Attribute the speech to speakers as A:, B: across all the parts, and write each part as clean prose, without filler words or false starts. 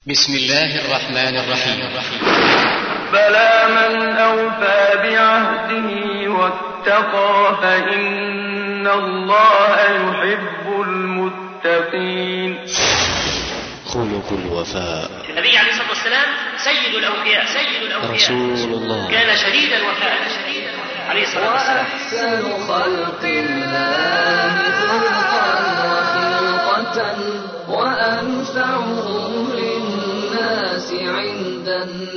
A: بسم الله الرحمن الرحيم.
B: بلى من أوفى بعهده واتقى فإن الله يحب المتقين.
C: خلق الوفاء.
D: النبي عليه الصلاة والسلام سيد الأوفياء
C: رسول الله
D: كان شديد الوفاء عليه الصلاة والسلام.
E: وأحسن خلق الله خلقا وخلقة وأنفعهم للناس عند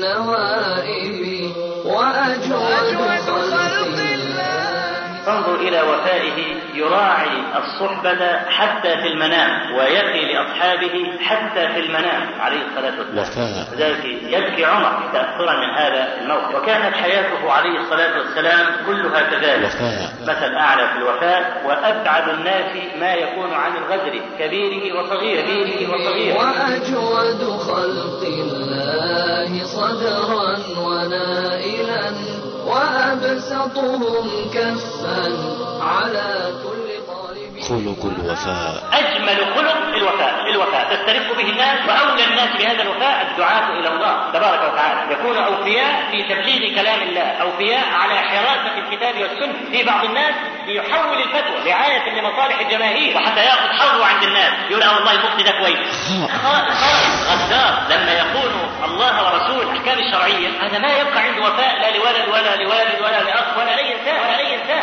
E: النوائب وأجود خلق الله.
D: انظر إلى وفائه، يراعي الصحبة حتى في المنام ويقي لأصحابه حتى في المنام عليه الصلاة والسلام. لذلك يبكي عمر تأثرا من هذا الموقف. وكانت حياته عليه الصلاة والسلام كلها كذلك، مثل أعلى في الوفاء، وأبعد الناس ما يكون عن الغدر كبيره وصغيره.
E: وأجود خلق الله صدرا ونائلا وأبسطهم كفا على كل طالب.
C: خلق الوفاء.
D: أجمل خلق الوفاء تسترق به الناس، وأولى الناس بهذا الوفاء الدعاة إلى الله تبارك وتعالى. يكون أوفياء في تبليغ كلام الله، أوفياء على حراسة الكتاب والسنة. في بعض الناس يحول الفتوى رعاية لمصالح الجماهير وحتى يأخذ حظه عند الناس، يقول والله المفتي ده كويس. خائف غدار. لما يقول الله ورسول الأحكام الشرعية، هذا ما يبقى عنده وفاء لا لولد ولا لأخ ولا أي إنسان.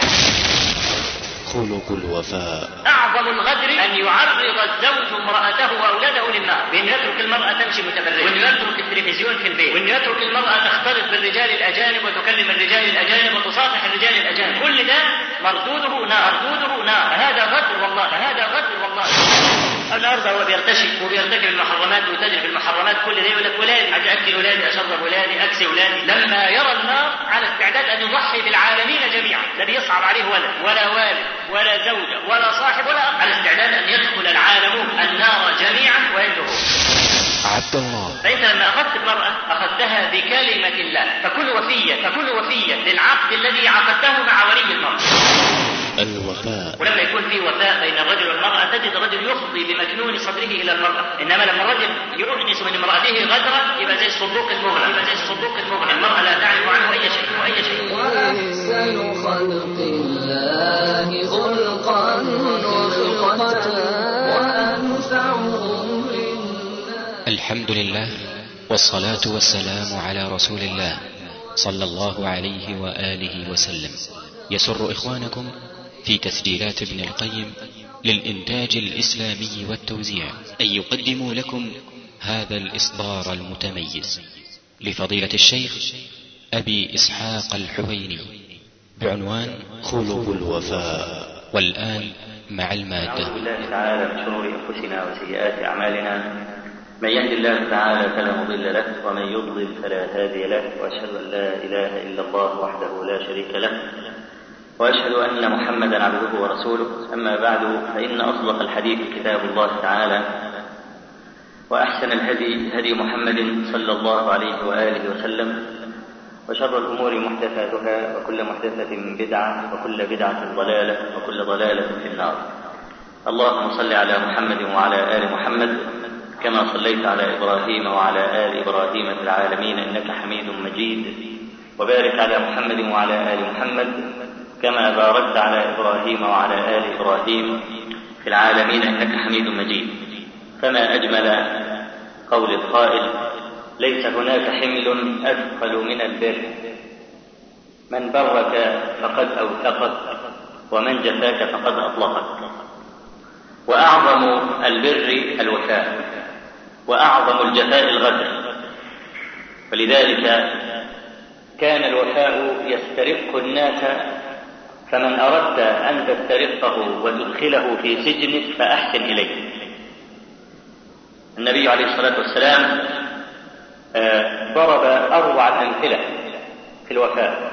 C: خلق الوفاء.
D: أعظم الغدر أن يعرض الزوج امرأته وأولاده للنار، بأن يترك المرأة تمشي متبرجة، وأن يترك التلفزيون في البيت، وأن يترك المرأة تختلط بالرجال الأجانب وتكلم الرجال الأجانب وتصافح الرجال الأجانب. كل ده مردوده نار. هذا غدر والله. النهارده هو بيرتشي وبيرتكب المحرمات ويتاجر في المحرمات. كل ده يقول لك ولادي، أجي أكل ولادي، أشرب ولادي، أكسي ولادي. لما يرى النار على استعداد أن يضحي بالعالمين جميعا، لا بيصعب عليه ولد ولا والد ولا زوجة ولا صاحب ولا أخ، على استعداد أن يدخل العالمون النار جميعا وينتهوا.
C: عبد الله.
D: فأنت لما أخذت المرأة أخذتها بكلمة الله، فكن وفيا للعقد الذي عقدته مع ولي المرأة.
C: الوفاء.
D: ولما يكون في وفاء بين الرجل والمرأة تجد الرجل يفضي بمكنون صدره إلى المرأة. إنما لما الرجل يؤنس من امرأته غدرا يبقى زي الصندوق المغلق. المرأة لا تعرف عنه أي شيء.
E: وأحسن خلق الله خلقا وخلقة وأنفعهم للناس.
C: الحمد لله والصلاة والسلام على رسول الله صلى الله عليه وآله وسلم. يسر إخوانكم في تسجيلات ابن القيم للإنتاج الإسلامي والتوزيع أن يقدموا لكم هذا الإصدار المتميز لفضيلة الشيخ أبي إسحاق الحويني بعنوان خلق الوفاء. والآن مع المادة.
D: أعوذ بالله تعالى من شرور أنفسنا وسيئات أعمالنا، من يهد الله تعالى فلا مضل له ومن يضلل فلا هادي له، وأشهد أن لا إله إلا الله وحده لا شريك له، وأشهد أن محمدا عبده ورسوله. أما بعد، فإن أصدق الحديث كتاب الله تعالى، وأحسن الهدي هدي محمد صلى الله عليه وآله وسلم، وشر الأمور محدثاتها، وكل محدثة بدعة، وكل بدعة ضلالة، وكل ضلالة في النار. اللهم صل على محمد وعلى آل محمد كما صليت على إبراهيم وعلى آل إبراهيم في العالمين إنك حميد مجيد، وبارك على محمد وعلى آل محمد كما باركت على إبراهيم وعلى آل إبراهيم في العالمين إنك حميد مجيد. فما أجمل قول القائل: ليس هناك حمل أثقل من البر، من برك فقد أوثقك، ومن جفاك فقد أطلقك. وأعظم البر الوفاء، وأعظم الجفاء الغدر. ولذلك كان الوفاء يسترق الناس، فمن أردت أن تسترقه وتدخله في سجنك فأحسن إليه. النبي عليه الصلاة والسلام ضرب أروع الأمثلة في الوفاء،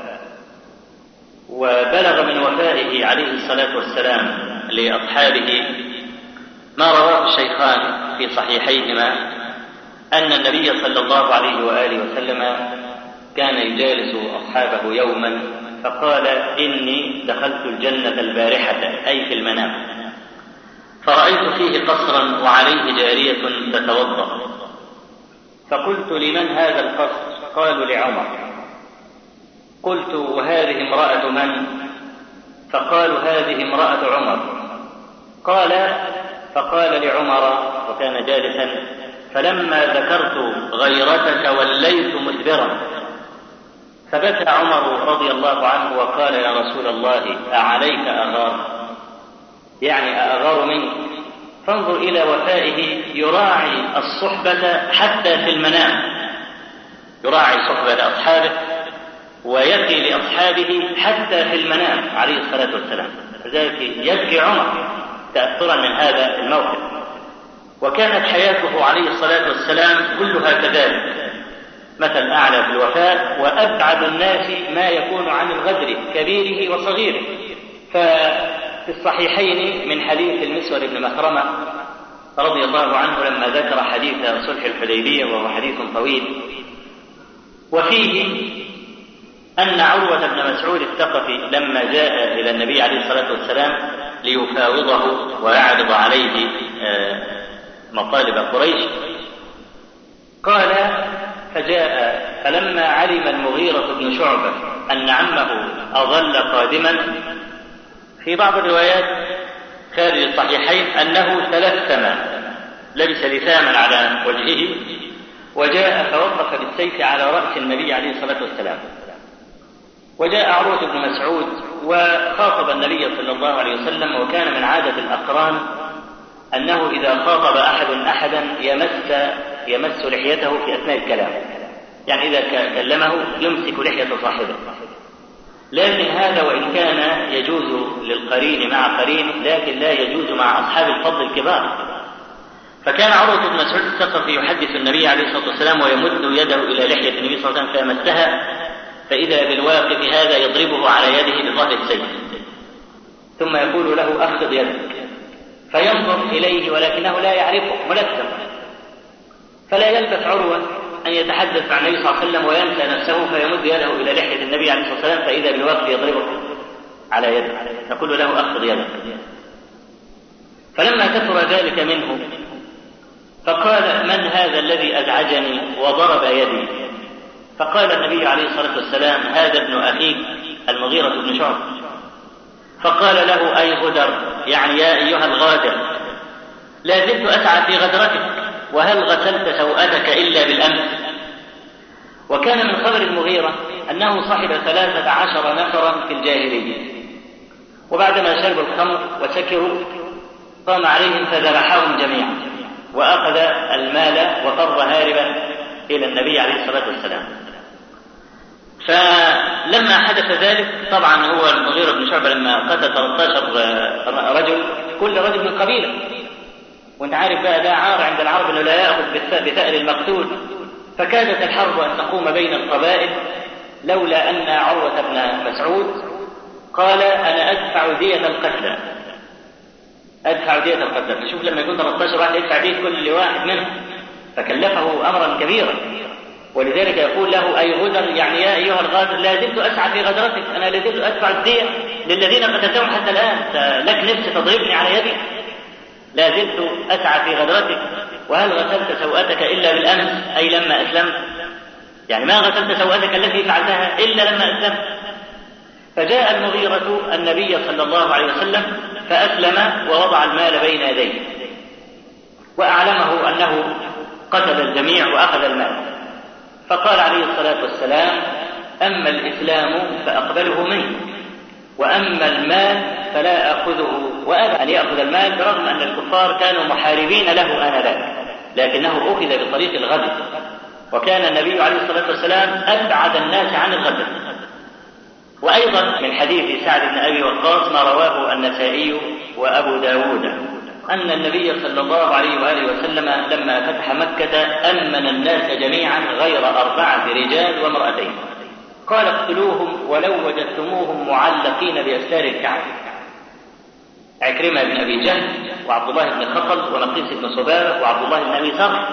D: وبلغ من وفائه عليه الصلاة والسلام لأصحابه ما رواه الشيخان في صحيحيهما أن النبي صلى الله عليه وآله وسلم كان يجالس أصحابه يوما فقال: إني دخلت الجنة البارحة، أي في المنام، فرأيت فيه قصرا وعليه جارية تتوضأ، فقلت لمن هذا القصر؟ قالوا لعمر. قلت وهذه امرأة من؟ فقالوا هذه امرأة عمر. فقال لعمر وكان جالسا فلما ذكرت غيرتك وليت مدبرا، فبكى عمر رضي الله عنه وقال يا رسول الله أعليك أغار؟ يعني أغار منك؟ فانظر إلى وفائه، يراعي الصحبة حتى في المنام، يراعي صحبة أصحابه ويبكي لأصحابه حتى في المنام عليه الصلاة والسلام. لذلك يبكي عمر تأثرا من هذا الموقف. وكانت حياته عليه الصلاة والسلام كلها كذلك، مثل أعلى في الوفاء، وأبعد الناس ما يكون عن الغدر كبيره وصغيره. ففي الصحيحين من حديث المسور بن مخرمة رضي الله عنه لما ذكر حديث صلح الحديبية وهو حديث طويل، وفيه أن عروة بن مسعود الثقفي لما جاء إلى النبي عليه الصلاة والسلام ليفاوضه ويعرض عليه مطالب قريش، قال فجاء فلما علم المغيرة بن شعبة أن عمه أظل قادما، في بعض الروايات خارج الصحيحين أنه تلثم، لبس لثاما على وجهه وجاء فوقف بالسيف على رأس النبي عليه الصلاة والسلام. وجاء عروة بن مسعود وخاطب النبي صلى الله عليه وسلم، وكان من عادة الأقران أنه إذا خاطب أحدا يمس لحيته في أثناء الكلام، يعني إذا كلمه يمسك لحية صاحبه. لكن هذا وإن كان يجوز للقرين مع قرين، لكن لا يجوز مع أصحاب الفضل الكبار. فكان عروة بن مسعود الثقفي يحدث النبي عليه الصلاة والسلام ويمد يده إلى لحية النبي صلى الله عليه وسلم فيمسها، فإذا بالواقف هذا يضربه على يده بظهر السيف ثم يقول له أخذ يدك، فينظر إليه ولكنه لا يعرفه ملثم، فلا يلبث عروة أن يتحدث عن النبي صلى الله عليه وسلم وينسى نفسه فيمد يده إلى لحية النبي عليه الصلاة والسلام، فإذا بالواقف يضربه على يده يقول له أخذ يدك. فلما كثر ذلك منه فقال من هذا الذي أزعجني وضرب يدي؟ فقال النبي عليه الصلاة والسلام هذا ابن أخيك المغيرة بن شعبة. فقال له أي غدر، يعني يا أيها الغادر، لا زلت أسعى في غدرتك، وهل غسلت سوءتك إلا بالأمس؟ وكان من خبر المغيرة أنه صاحب 13 نفرا في الجاهلية، وبعدما شربوا الخمر وسكروا قام عليهم فذبحهم جميعا وأخذ المال وفر هاربا إلى النبي عليه الصلاة والسلام. فلما حدث ذلك طبعا هو المغيرة بن شعبة لما قتل 13 رجل كل رجل من قبيلة، وانت عارف بقى ده عار عند العرب انه لا يأخذ بثأر المقتول، فكادت الحرب أن تقوم بين القبائل لولا أن عروة بن مسعود قال أنا أدفع دية القتلى، أدفع دية القتلى. فشوف لما يكون 13 واحد يدفع دية كل واحد منهم، فكلفه أمرا كبيرا. ولذلك يقول له أي غدر، يعني يا أيها الغادر لا زلت أسعى في غدرتك، أنا لا زلت أدفع الدية للذين قتلتهم حتى الآن، لك نفس تضربني على يدي؟ لا زلت أسعى في غدرتك، وهل غسلت سوءتك إلا بالأمس أي لما أسلمت؟ يعني ما غسلت سوءتك التي فعلتها إلا لما أسلمت. فجاء المغيرة النبي صلى الله عليه وسلم فأسلم ووضع المال بين يديه وأعلمه أنه قتل الجميع وأخذ المال. فقال عليه الصلاة والسلام أما الإسلام فأقبله منه، وأما المال فلا أخذه، وأبى أن يأخذ المال برغم أن الكفار كانوا محاربين له آنذاك، لكنه أخذ بطريق الغدر، وكان النبي عليه الصلاة والسلام أبعد الناس عن الغدر. وأيضا من حديث سعد بن أبي وقاص ما رواه النسائي وأبو داود أن النبي صلى الله عليه وآله وسلم لما فتح مكة أمن الناس جميعا غير 4 رجال وامرأتين، قال اقتلوهم ولو وجدتموهم معلقين بأستار الكعبة، عكرمة بن أبي جهل وعبد الله بن خطل ونقيس بن صبابة وعبد الله بن أبي ثور.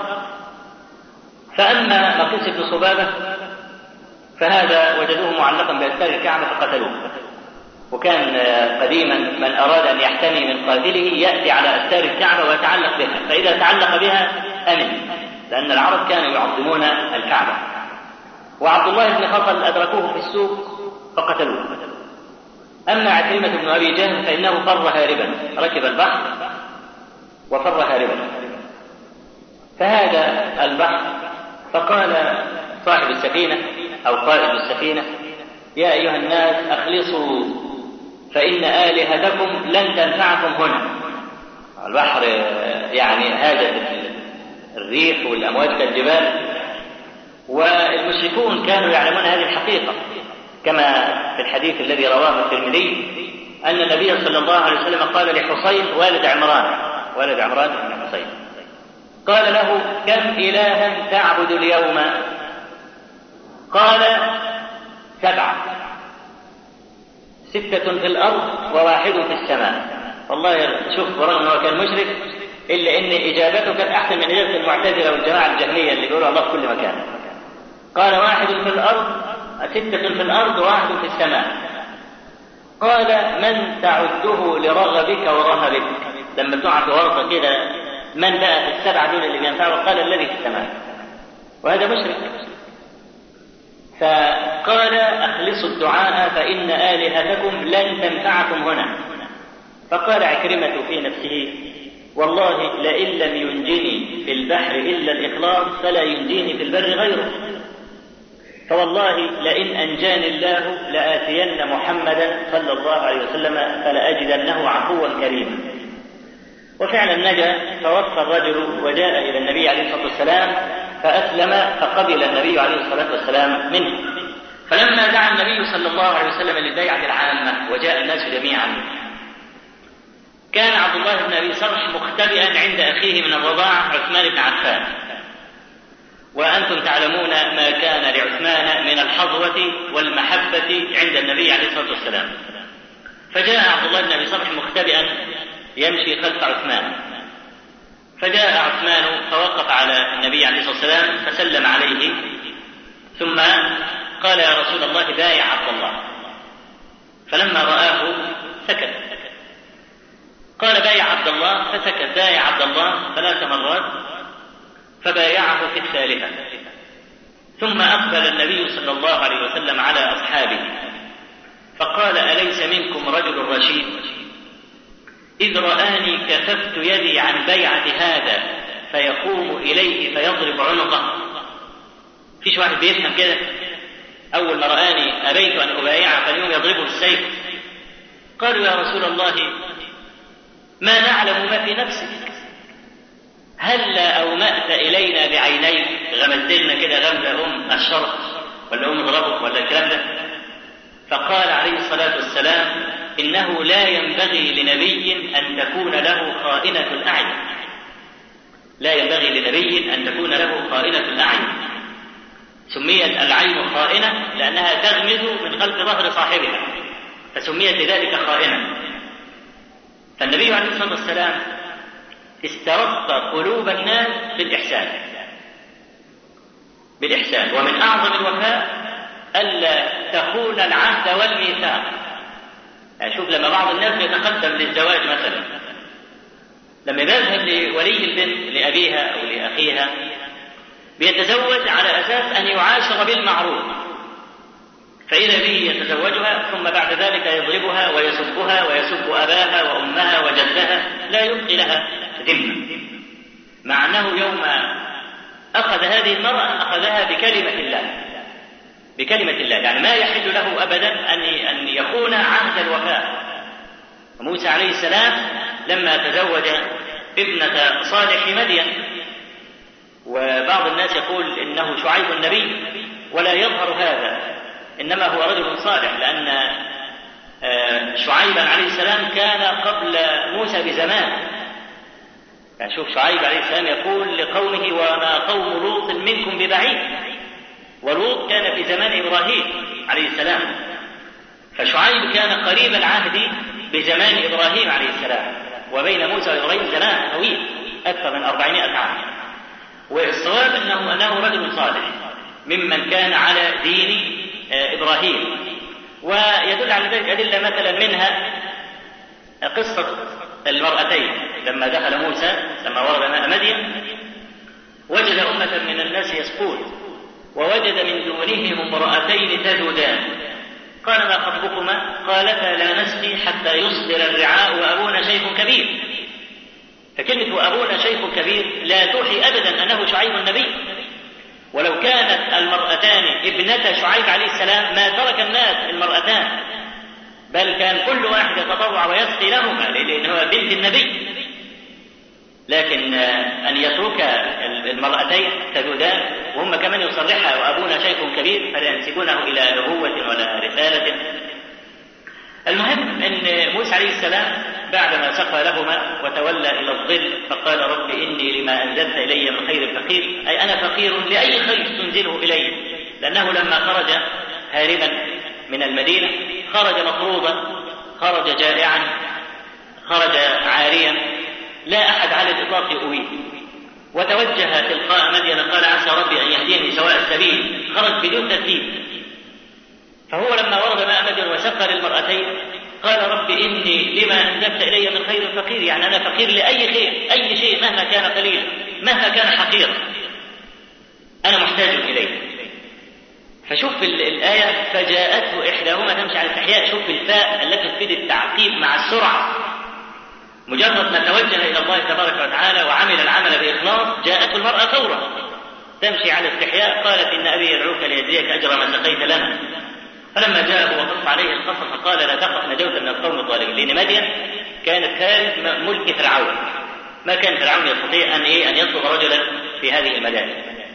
D: فأما نقيس بن صبابة فهذا وجدوه معلقا بأستار الكعبة فقتلوه، وكان قديما من أراد أن يحتمي من قاتله يأتي على أستار الكعبة ويتعلق بها، فإذا تعلق بها أمن، لأن العرب كانوا يعظمون الكعبة. وعبد الله بن خطل أدركوه في السوق فقتلوه. أما عكرمة بن أبي جهل فإنه فر هاربا، ركب البحر وفر هاربا. فهذا البحر فقال صاحب السفينة أو قائد السفينة: يا أيها الناس أخلصوا فإن آلهتكم لن تنفعكم هنا. البحر يعني هاجت الريح والأمواج كالجبال، والمشركون كانوا يعلمون هذه الحقيقة، كما في الحديث الذي رواه الترمذي أن النبي صلى الله عليه وسلم قال لحصين والد عمران بن حصين، قال له: كم إلها تعبد اليوم؟ قال: 7، 6 في الأرض وواحد في السماء. والله شوف، برغم أنه كان مشرك إلا أن إجابته كانت أحسن من إجابة المعتزلة والجماعة الجهمية اللي يقولوا الله في كل مكان. قال: 1 في الأرض، 6 في الأرض وواحد في السماء. قال: من تعده لرغبك ورهبك؟ لما تقع في ورطة كده، من بقى في ال7 دول اللي بينفعه؟ قال: الذي في السماء. وهذا مشرك. فقال: أخلصوا الدعاء فإن آلهتكم لن تنفعكم هنا. فقال عكرمة في نفسه: والله لئن لم ينجني في البحر إلا الإخلاص فلا ينجيني في البر غيره، فوالله لئن أنجاني الله لآتين محمدا صلى الله عليه وسلم فلأجدنه عفوا كريما. وفعلا نجا، فوفى الرجل وجاء إلى النبي عليه الصلاة والسلام فأسلم، فقبل النبي عليه الصلاة والسلام منه. فلما دعا النبي صلى الله عليه وسلم للبيعة العامة وجاء الناس جميعا، كان عبد الله بن أبي صرح مختبئا عند أخيه من الرضاعة عثمان بن عفان. وأنتم تعلمون ما كان لعثمان من الحظوة والمحبة عند النبي عليه الصلاة والسلام. فجاء عبد الله بن أبي صرح مختبئا يمشي خلف عثمان، فجاء عثمان فوقف على النبي عليه الصلاة والسلام فسلم عليه، ثم قال: يا رسول الله بايع عبد الله. فلما رآه سكت. قال: بايع عبد الله، فسكت. بايع عبد الله 3 مرات، فبايعه في الثالثة. ثم أقبل النبي صلى الله عليه وسلم على أصحابه فقال: أليس منكم رجل رشيد؟ إذ رآني كففت يدي عن بيعة هذا فيقوم إليه فيضرب عنقه. فيش واحد بيفهم كده؟ أول ما رآني أبيت أن أبايعه فاليوم يضربه بالسيف. قالوا: يا رسول الله ما نعلم ما في نفسك، هلا أومأت إلينا بعينيك، غمزلنا كده غمزة الشرط ولا اضربك ولا الكلام ده. فقال عليه الصلاة والسلام: إنه لا ينبغي لنبي أن تكون له خائنة الأعين. لا ينبغي لنبي أن تكون له خائنة الأعين. سميت العين خائنة لأنها تغمز من خلف ظهر صاحبها، فسميت لذلك خائنة. فالنبي عليه الصلاة والسلام استرق قلوب الناس بالإحسان. ومن أعظم الوفاء ألا تخون العهد والميثاق. يعني شوف، لما بعض الناس يتقدم للزواج مثلا، لما يذهب لولي البنت لأبيها أو لأخيها بيتزوج على أساس أن يعاشر بالمعروف، فإذا به يتزوجها ثم بعد ذلك يضربها ويسبها ويسب أباها وأمها وجدها، لا يبقي لها ذمة، مع أنه يوم أخذ هذه المرأة أخذها بكلمة الله، يعني ما يحل له أبدا أن يخون عهد الوفاء. موسى عليه السلام لما تزوج ابنة صالح مدين، وبعض الناس يقول إنه شعيب النبي، ولا يظهر هذا، إنما هو رجل صالح، لأن شعيبا عليه السلام كان قبل موسى بزمان. يعني شوف، شعيب عليه السلام يقول لقومه: وما قوم لوط منكم ببعيد. ولوط كان في زمان إبراهيم عليه السلام، فشعيب كان قريب العهد بزمان إبراهيم عليه السلام، وبين موسى وإبراهيم زمان طويل أكثر من 400 عام. والصواب أنه رجل صالح ممن كان على دين إبراهيم. ويدل على ذلك أدلة، مثلا منها قصة المرأتين لما دخل موسى لما ورد ماء مدين، وجد أمة من الناس يسقون ووجد من دونهم امرأتين تذودان قال ما خطبكما؟ قالتا لا نسقي حتى يصدر الرعاء وأبونا شيخ كبير. فكلمة وأبونا شيخ كبير لا توحي أبدا أنه شعيب النبي، ولو كانت المرأتان ابنتا شعيب عليه السلام ما ترك الناس المرأتان، بل كان كل واحد يتطوع ويسقي لهما لأنه بنت النبي. لكن أن يترك المرأتين تذودان وهم كمان يصرحها وأبونا شيخ كبير فلا ينسبونه إلى نبوة ولا رسالة. المهم أن موسى عليه السلام بعدما سقى لهما وتولى إلى الظل فقال رب إني لما أنزلت إلي من خير فقير، أي أنا فقير لأي خير تنزله إلي، لأنه لما خرج هاربا من المدينة خرج مطرودا، خرج جائعا، خرج عاريا، لا أحد على الإطلاق يؤويه، وتوجه تلقاء مدين قال عسى ربي أن يهديني سواء السبيل، خرج بدون ترتيب. فهو لما ورد ماء مدين وسقى للمرأتين قال رب إني لما أنزلت إلي من خير فقير، يعني أنا فقير لأي خير، أي شيء مهما كان قليلا مهما كان حقيرا أنا محتاج إليه. فشوف الآية فجاءته إحداهما تمشي على استحياء، شوف الفاء التي تفيد التعقيب مع السرعة، مجرد ما توجه إلى الله تبارك وتعالى وعمل العمل بإخلاص جاءته المرأة فورا تمشي على استحياء قالت إن أبي يدعوك ليجزيك أجر ما سقيت لنا. فلما جاءه وقص عليه القصص قال لا تخف نجوت من القوم الظالمين، لأن مدين كانت خارج ملك فرعون، ما كان فرعون يستطيع أن يطلب رجلا في هذه المدارس.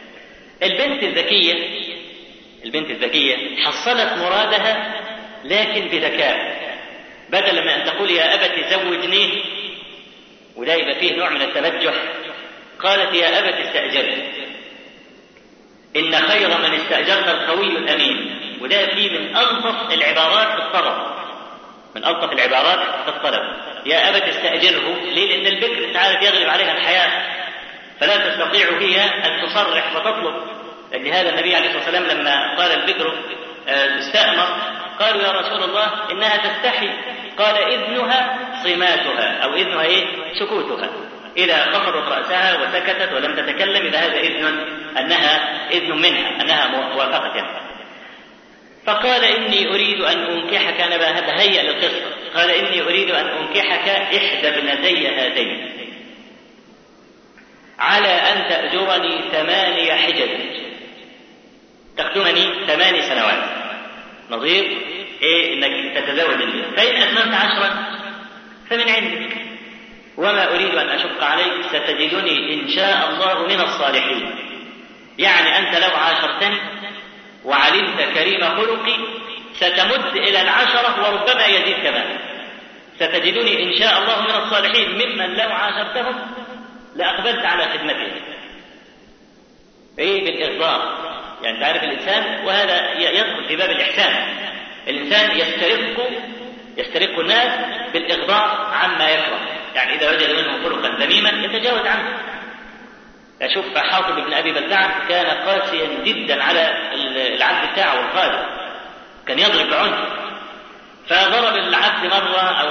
D: البنت الذكية حصلت مرادها لكن بذكاء، بدل من أن تقول يا أبت زوجني وده يبقى فيه نوع من التبجح، قالت يا أبت استأجره إن خير من استأجرت القوي الأمين، وده فيه من ألطف العبارات في الطلب، من ألطف العبارات في الطلب. يا أبت استأجره، ليه؟ لأن البكر تعرف يغلب عليها الحياة فلا تستطيع هي أن تصرح وتطلب. لهذا النبي عليه الصلاة والسلام لما قال البكر تستأمر قالوا يا رسول الله إنها تستحي، قال إذنها صماتها، أو إذنها سكوتها، إذا خفضت رأسها وسكتت ولم تتكلم إذا هذا أنها إذن منها، أنها موافقة. فقال إني أريد أن أنكحك، أنا بهيئ للقصة، قال إني أريد أن أنكحك إحدى ابنتي هاتين على أن تأجرني 8 حجج، تخدمني 8 سنوات، نظير إنك تتزوج لي، فإن أتممت 10 فمن عندك، وما أريد أن أشق عليك، ستجدني إن شاء الله من الصالحين. يعني أنت لو عاشرتني وعلمت كريم خلقي ستمد إلى 10 وربما يزيد كمان، ستجدني إن شاء الله من الصالحين ممن لو عاشرتهم لأقبلت على خدمتهم. بالإرضاء، يعني تعرف الإنسان، وهذا يدخل في باب الإحسان، الإنسان يسترق الناس بالإغضاء عما يكره، يعني إذا وجد منهم خلقا ذميما يتجاوز عنه. أشوف حاطب بن أبي بلتعة كان قاسيا جدا على العبد بتاعه والخادم، كان يضرب بعنف، فضرب العبد مرة أو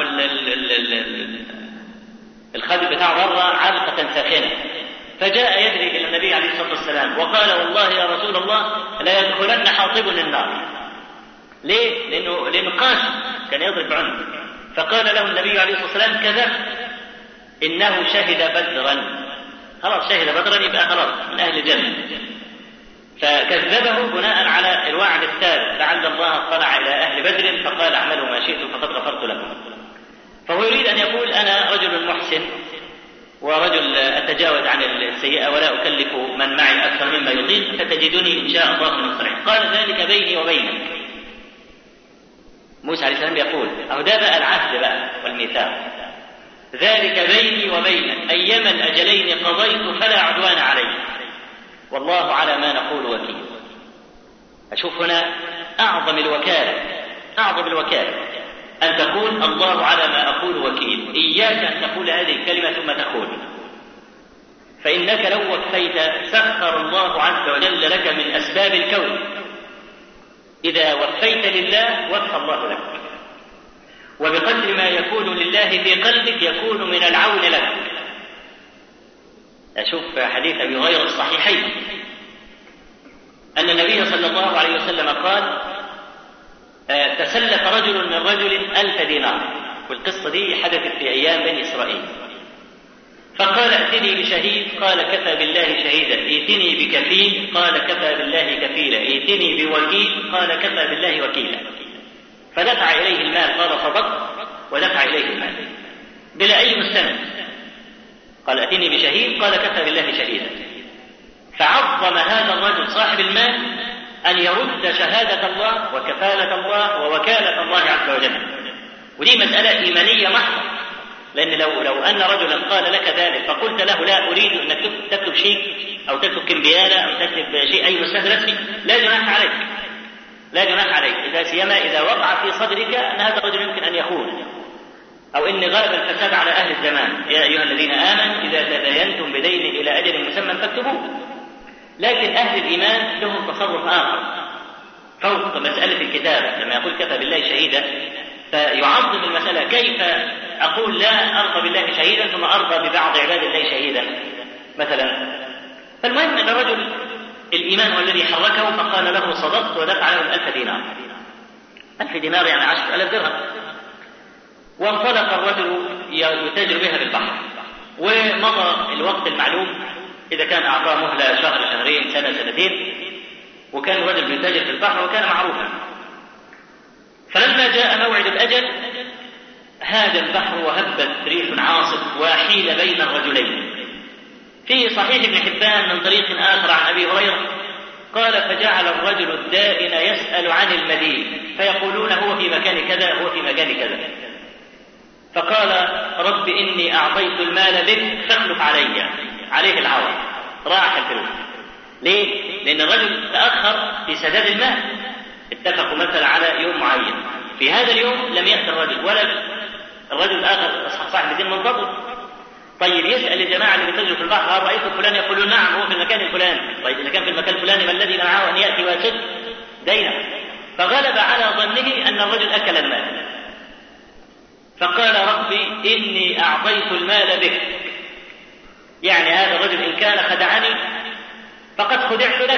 D: الخادم بتاعه مرة علقة ساخنة، فجاء يجري إلى النبي عليه الصلاة والسلام وقال والله يا رسول الله لا يدخلن حاطب النار. ليه؟ لأنه قاسي كان يضرب بعنف. فقال له النبي عليه الصلاة والسلام كذبت، إنه شهد بدرا، خلاص شهد بدرا يبقى خلاص من أهل الجنة. فكذبه بناء على الوعد الثالث، لعل الله اطلع إلى أهل بدر فقال اعملوا ما شئتم فقد غفرت لكم. فهو يريد أن يقول أنا رجل محسن ورجل أتجاوز عن السيئة ولا أكلف من معي أكثر مما يطيق، فتجدني إن شاء الله من الصالحين. قال ذلك بيني وبينك. موسى عليه السلام يقول أو ده بقى العهد بقى والميثاق، ذلك بيني وبينك أيما الأجلين قضيت فلا عدوان علي والله على ما نقول وكيل. أشوف هنا أعظم الوكالة أن تقول الله على ما أقول وكيل. إياك أن تقول هذه الكلمة ثم تقول، فإنك لو وفيت سخر الله عز وجل لك من أسباب الكون. إذا وفيت لله وفى الله لك، وبقدر ما يكون لله في قلبك يكون من العون لك. أشوف حديث أبي هريرة الصحيحين أن النبي صلى الله عليه وسلم قال تسلف رجل من رجل 1000 دينار، والقصة دي حدثت في أيام بني إسرائيل. فقال ائتني بشهيد، قال كفى بالله شهيدا. ائتني بكفيل، قال كفى بالله كفيلا. ائتني بوكيل، قال كفى بالله وكيلا. فدفع إليه المال، قال صدقت، ودفع إليه المال بلا أي مستند. قال ائتني بشهيد، قال كفى بالله شهيدا. فعظم هذا الرجل صاحب المال أن يرد شهادة الله وكفالة الله ووكالة الله عز وجل. ودي مسألة إيمانية محضة، لأن لو أن رجلا قال لك ذلك فقلت له لا أريد أنك تكتب شيء أو تكتب كمبيالة أو تكتب شيء أي مستند رسمي، لا جناح عليك، لا جناح عليك، إذا سيما إذا وقع في صدرك أن هذا الرجل يمكن أن يخون، أو إن غلب الفساد على أهل الزمان. يا أيها الذين آمنوا إذا تداينتم بدين إلى أجل مسمى فاكتبوه. لكن أهل الإيمان لهم تصرف آخر فوق مسألة الكتابة. لما يقول كفى بالله شهيدا فيعظم المسألة، كيف أقول لا أرضى بالله شهيدا ثم أرضى ببعض عباد الله شهيدا مثلا. فالمهم أن الرجل الإيمان هو الذي حركه، فقال له صدقت، ودفع له 1000 دينار. 1000 دينار يعني 10,000 درهم. وانطلق الرجل يتاجر بها بالبحر، ومضى الوقت المعلوم، إذا كان أعطاه مهلة شهر شهرين سنة سنتين، وكان الرجل يتاجر في البحر وكان معروفا. فلما جاء موعد الأجل هاج البحر وهبت ريح عاصف وحيل بين الرجلين. في صحيح ابن حبان من طريق آخر عن أبي هريرة قال فجعل الرجل الدائن يسأل عن المدين، فيقولون هو في مكان كذا، هو في مكان كذا. فقال رب إني أعطيت المال بك فاخلف عليه العوض، راح الفلوس. ليه؟ لأن الرجل تأخر في سداد المال. اتفقوا مثلا على يوم معين، في هذا اليوم لم يأتي الرجل، ولا الرجل الآخر صاحب الدين منتظر. طيب يسأل الجماعة اللي بيتجروا في البحر هل رأيت فلان؟ يقولون نعم هو في المكان الفلاني. طيب إذا كان في المكان الفلاني ما الذي منعه أن يأتي ويسد دينه؟ فغلب على ظنه أن الرجل أكل المال، فقال ربي إني أعطيت المال بك، يعني هذا الرجل إن كان خدعني فقد خدعت لك،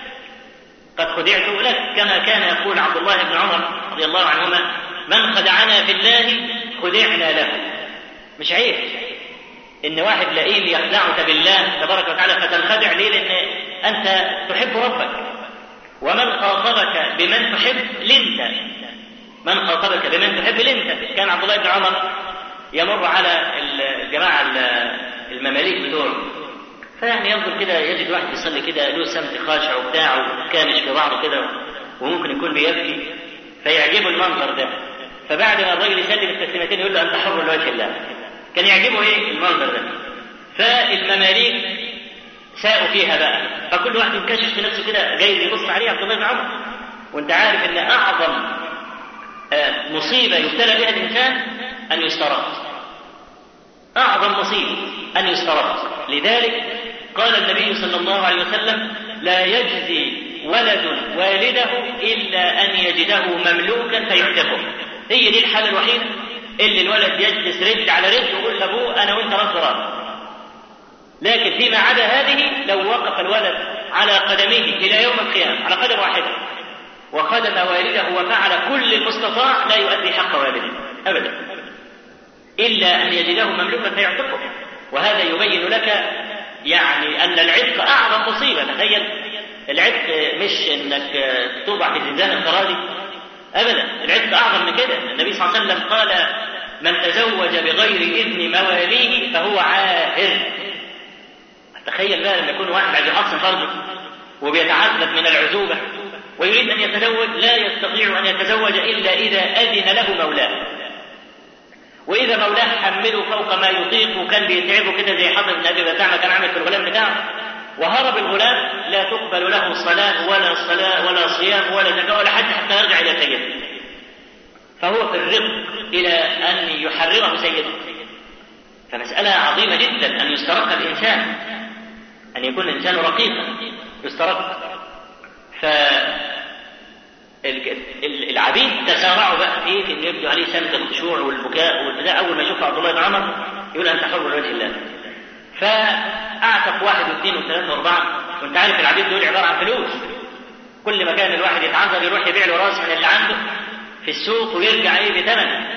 D: قد خدعت لك، كما كان يقول عبد الله بن عمر رضي الله عنهما من خدعنا في الله خدعنا له. مش عيب إن واحد لئيم يخدعك بالله تبارك وتعالى فتنخدع ليه؟ لأن أنت تحب ربك، ومن خاطبك بمن تحب لنت، من خاطبك بمن تحب لنت. كان عبد الله بن عمر يمر على الجماعة المماليك بتوعه، فيعني ينظر كده يجد واحد يصلي كده له سمت خاشع وبتاعه كامش في بعضه كده وممكن يكون بيبكي، فيعجبه المنظر ده. فبعد ما الرجل يسلم التسليمتين يقول له أنت حر لوجه الله. كان يعجبه إيه المنظر ده. فالمماليك ساءوا فيها بقى، فكل واحد ينكشف في نفسه كده جاي يبص عليه عبد الله بن عمر. وانت عارف ان اعظم مصيبة يبتلى بها الإنسان أن يسترد، أعظم مصيبة أن يسترد. لذلك قال النبي صلى الله عليه وسلم لا يجزي ولد والده إلا أن يجده مملوكا فيعتقه. هي دي الحالة الوحيدة اللي الولد يجلس رجل على رجل ويقول لأبوه أنا وأنت رد. لكن فيما عدا هذه لو وقف الولد على قدميه إلى يوم القيامة على قدم واحدة وخدم والده وفعل كل المستطاع لا يؤدي حق والده أبدا إلا أن يجده مملوكا فيعتقه. وهذا يبين لك يعني أن العتق أعظم مصيبة. تخيل العتق مش أنك توضع في زنزانة انفرادي أبدا، العتق أعظم من كده. النبي صلى الله عليه وسلم قال من تزوج بغير إذن مواليه فهو عاهر. تخيل بقى لما يكون واحد عايز يحصن فرجه وبيتعذب من العزوبة ويريد أن يتزوج، لا يستطيع أن يتزوج إلا إذا أذن له مولاه. وإذا مولاه حمله فوق ما يطيق وكان بيتعبه كده زي حضر بن أبي بلتعة كان عامل في الغلام بتاعه وهرب الغلام، لا تقبل له صلاة ولا صيام ولا زكاة ولا حتى يرجع إلى سيده. فهو في الرق إلى أن يحرره سيده. فمسألة عظيمة جدا أن يسترق الإنسان، أن يكون الإنسان رقيقا يسترق. فالعبيد تسارعوا بقى في أن يبدو عليه سمت الخشوع والبكاء والبداء. أول ما يشوف عبد الله بن عمر يقول أنت حر لوجه الله. اعتق 1 و2 و3 و4، وانت عارف العبيد دول عباره عن فلوس، كل ما كان الواحد يتعذر يروح يبيع له راس من اللي عنده في السوق ويرجع ايه بثمن.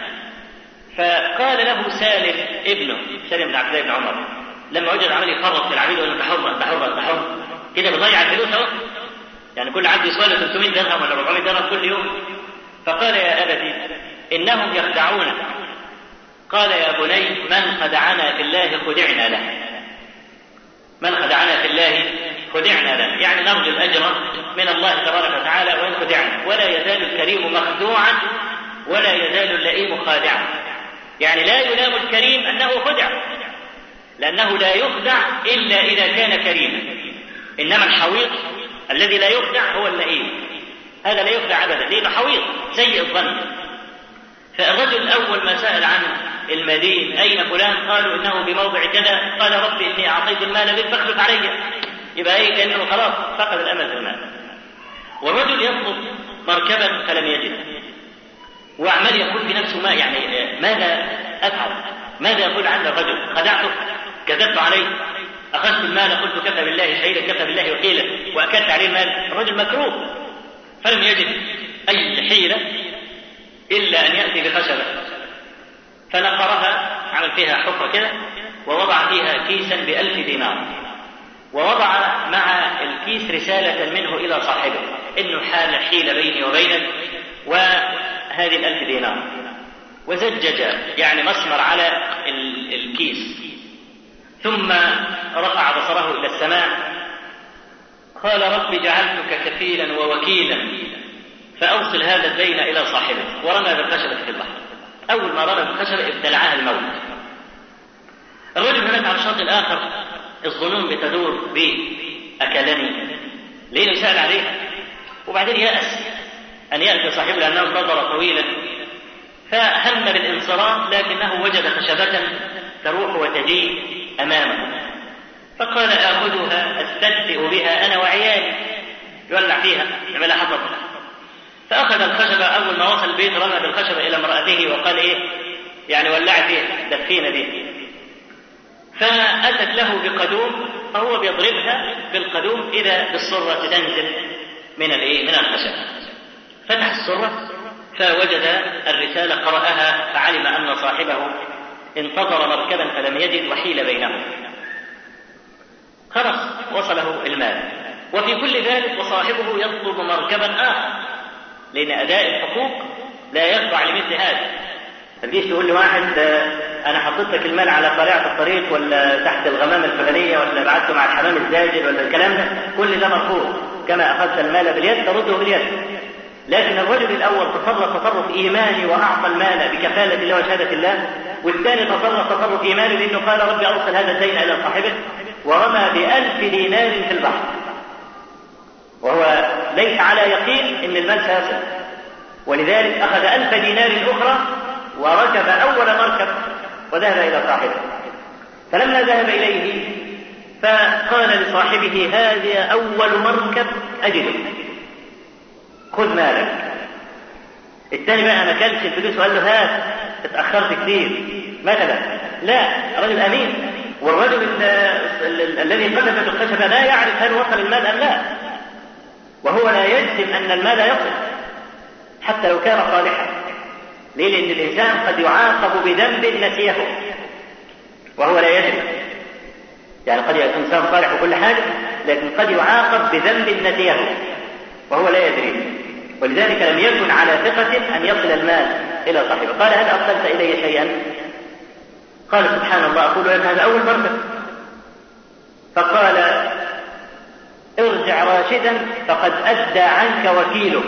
D: فقال له سالم ابنه، سالم بن عبد الله بن عمر، لما وجد عمال يفرط في العبيد ويقول له انت حر كده بيضيع الفلوس اهو، يعني كل عبد يسوى له 300 درهم ولا 400 درهم كل يوم. فقال يا ابتي انهم يخدعونك. قال يا بني من خدعنا في الله خدعنا له، من خدعنا في الله خدعنا له، يعني نرجو الاجر من الله تبارك وتعالى وان خدعنا. ولا يزال الكريم مخدوعا ولا يزال اللئيم خادعا، يعني لا يلام الكريم انه خدع، لانه لا يخدع الا اذا كان كريما، انما الحويط الذي لا يخدع هو اللئيم، هذا لا يخدع ابدا لانه حويط سيء الظن. فالرجل الاول ما سال عن المدين اين فلان، قالوا انه بموضع كذا، قال ربي اني اعطيت المال به فاخلف علي، يبقى ايه كانه خلاص فقد الامل في المال. والرجل يطلب مركبا فلم يجد، وعمال يقول في نفسه ما يعني ماذا افعل، ماذا يقول عن الرجل، خدعته، كذبت عليه، اخذت المال قلت كفى بالله شهيدا كفى بالله وكيلا واكلت عليه المال، الرجل مكروه. فلم يجد اي حيله الا ان ياتي بخشبه، فنقرها، عمل فيها حفره كده ووضع فيها كيسا ب1000 دينار، ووضع مع الكيس رساله منه الى صاحبه انه حيل بيني وبينك وهذه 1000 دينار، وزجج يعني مسمر على الكيس، ثم رفع بصره الى السماء قال رب جعلتك كفيلا ووكيلا فاوصل هذا الدين الى صاحبه، ورمى بالخشبه في البحر. اول ما رمى بالخشبه ابتلعها الموت. الرجل هناك على الشاطئ الاخر الظنون بتدور به اكلني، ليه سال عليها، وبعدين يأس ان ياتي صاحبه لانه انتظر طويلا، فهم بالانصراف لكنه وجد خشبه تروح وتجيء امامه، فقال اخذها استدفئ بها انا وعيالي، يولع فيها يعملها حطب. فاخذ الخشبه، اول ما وصل البيت رمى بالخشبه الى امراته وقال ايه يعني ولعت فيها دفينا بها. فاتت له بقدوم فهو بيضربها بالقدوم اذا بالصره تنزل من الخشب. فتح الصره فوجد الرساله قراها فعلم ان صاحبه انتظر مركبا فلم يجد وحيل بينهم، خلاص وصله المال. وفي كل ذلك وصاحبه يطلب مركبا آخر، لأن أداء الحقوق لا يخضع لمثل هذا. تجيش تقول لي واحد أنا حطيت لك المال على طريقة الطريق ولا تحت الغمامة الفلانية ولا بعته مع الحمام الزاجل ولا الكلام ده، كل ده مرفوض. كما أخذت المال باليد ترده باليد. لكن الرجل الأول تصرف إيماني وأعطى المال بكفالة الله وشهادة الله، والثاني تصرف إيماني لأنه قال ربي أوصل هذا الدين إلى صاحبه، ورمى ب1000 دينار في البحر وهو ليس على يقين ان المال سيصل، ولذلك اخذ 1000 دينار اخرى وركب اول مركب وذهب الى صاحبه. فلما ذهب اليه فقال لصاحبه هذا اول مركب اجده خذ مالك. الثاني بقى ما كانش الفلوس وقال له هات اتاخرت كثير مثلا، لا، رجل امين. والرجل الذي قذف بالخشبه لا يعرف هل وصل المال ام لا، وهو لا يجزم ان المال يصل حتى لو كان صالحا. ليه؟ لان الانسان قد يعاقب بذنب نسيه وهو لا يدري، يعني قد يكون انسان صالح وكل حاجه لكن قد يعاقب بذنب نسيه وهو لا يدري، ولذلك لم يكن على ثقه ان يصل المال الى صاحبه. قال هل ارسلت الي شيئا؟ قال سبحان الله اقول لك هذا اول مرة. فقال ارجع راشدا فقد ادى عنك وكيلك،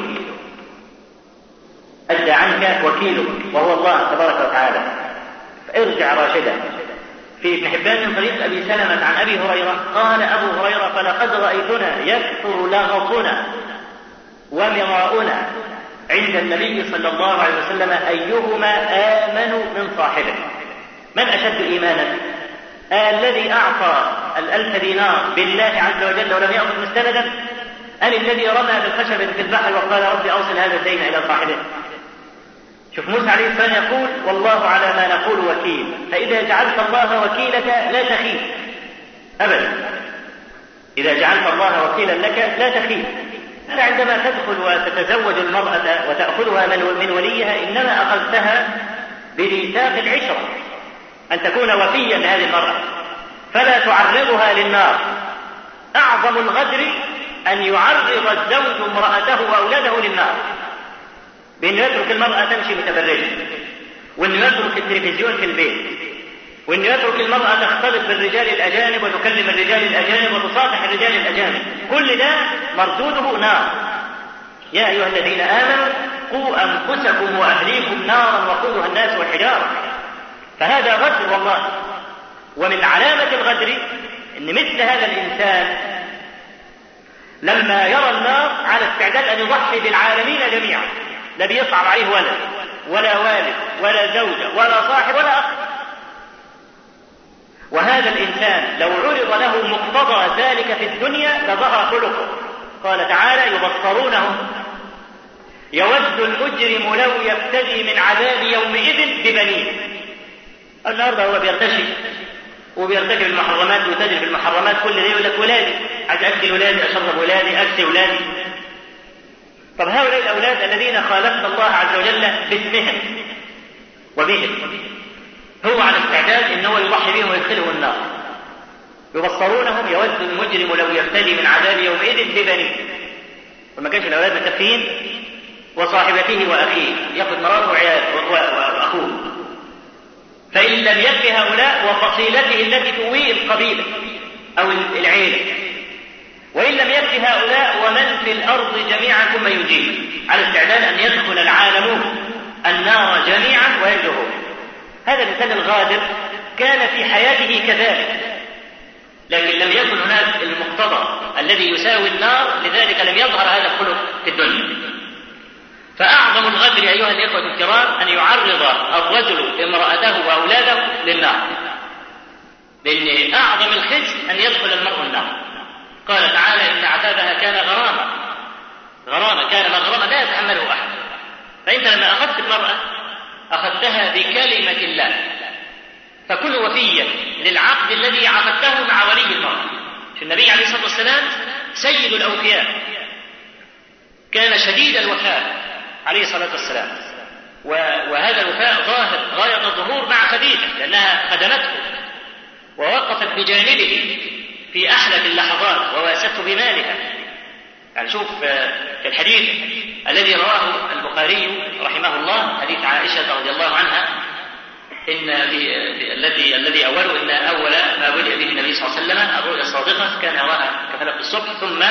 D: ادى عنك وكيلك وهو الله تبارك وتعالى، فارجع راشدا. في ابن حبان من طريق ابي سلمة عن ابي هريرة قال ابو هريرة فلقد رايتنا يكثر لغطنا ومراؤنا عند النبي صلى الله عليه وسلم ايهما امن من صاحبه. من اشد ايمانا؟ الذي اعطى 1000 دينار بالله عز وجل ولم ياخذ مستندا، ام الذي رمى بالخشبه في البحر وقال ربي اوصل هذا الدين الى صاحبه؟ شوف موسى عليه السلام يقول والله على ما نقول وكيل، فاذا جعلت الله وكيلك لا تخيف، أبدا. إذا جعلت الله وكيلا لك لا تخيب. عندما تدخل وتتزوج المرأة وتأخذها من وليها إنما أخذتها بميثاق العشرة، أن تكون وفيا لهذه المرأة فلا تعرضها للنار. أعظم الغدر أن يعرض الزوج امرأته وأولاده للنار، بأنه يترك المرأة تمشي متبرجة، وأنه يترك التلفزيون في البيت، وأنه يترك المرأة تختلط بالرجال الأجانب وتكلم الرجال الأجانب وتصافح الرجال الأجانب. كل ده مردوده نار. يا أيها الذين آمنوا قوا أنفسكم وأهليكم نارا وقودها الناس والحجارة. فهذا غدر والله. ومن علامة الغدر أن مثل هذا الإنسان لما يرى النار على استعداد أن يضحي بالعالمين جميعا، لا بيصعب عليه ولد ولا والد ولا زوجة ولا صاحب ولا أخ. وهذا الإنسان لو عرض له مقتضى ذلك في الدنيا لظهر خلقه. قال تعالى: يبصرونهم يود المجرم لو يفتدي من عذاب يومئذ ببنيه. النهارده هو بيرتشي وبيرتكب المحرمات ويتاجر في المحرمات، كل ده يقول لك ولادي، عايز أكل ولادي، أشرب ولادي، أكسي ولادي. طب هؤلاء الأولاد الذين خالفنا الله عز وجل باسمهم وبهم، هو على استعداد إنه يضحي بهم ويدخلهم النار. يبصرونهم يود المجرم لو يفتدي من عذاب يومئذ ببنيه. وما كانش الأولاد مكفيين، وصاحبته وأخيه، يأخذ مراته وعياله وأخوه. فإن لم يكفي هؤلاء وفصيلته التي تؤويه القبيلة أو العيلة، وإن لم يكفي هؤلاء ومن في الأرض جميعا ثم يجيب، على استعداد أن يدخل العالمون النار جميعا وينجون. هذا الإنسان الغادر كان في حياته كذلك، لكن لم يكن هناك المقتضى الذي يساوي النار، لذلك لم يظهر هذا الخلق في الدنيا. فأعظم الغدر أيها الإخوة الكرام أن يعرض الرجل امرأته وأولاده للنار، لأن أعظم الخزي أن يدخل المرء النار. قال تعالى: إن عذابها كان غرامة كان مغرما لا يتحمله أحد. فأنت لما أخذت المرأة أخذتها بكلمة الله، فكن وفيا للعقد الذي عقدته مع ولي المرأة. النبي عليه الصلاة والسلام سيد الأوفياء، كان شديد الوفاء عليه الصلاة والسلام، وهذا الوفاء ظاهر غاية الظهور مع خديجة، لأنها خدمته ووقفت بجانبه في أحلى اللحظات وواسته بمالها. يعني شوف في الحديث الذي رواه البخاري رحمه الله، حديث عائشة رضي الله عنها، إن الذي أوله إن أول ما بدأ به النبي صلى الله عليه وسلم الرؤيا الصادقة، كان يراها كفلق الصبح ثم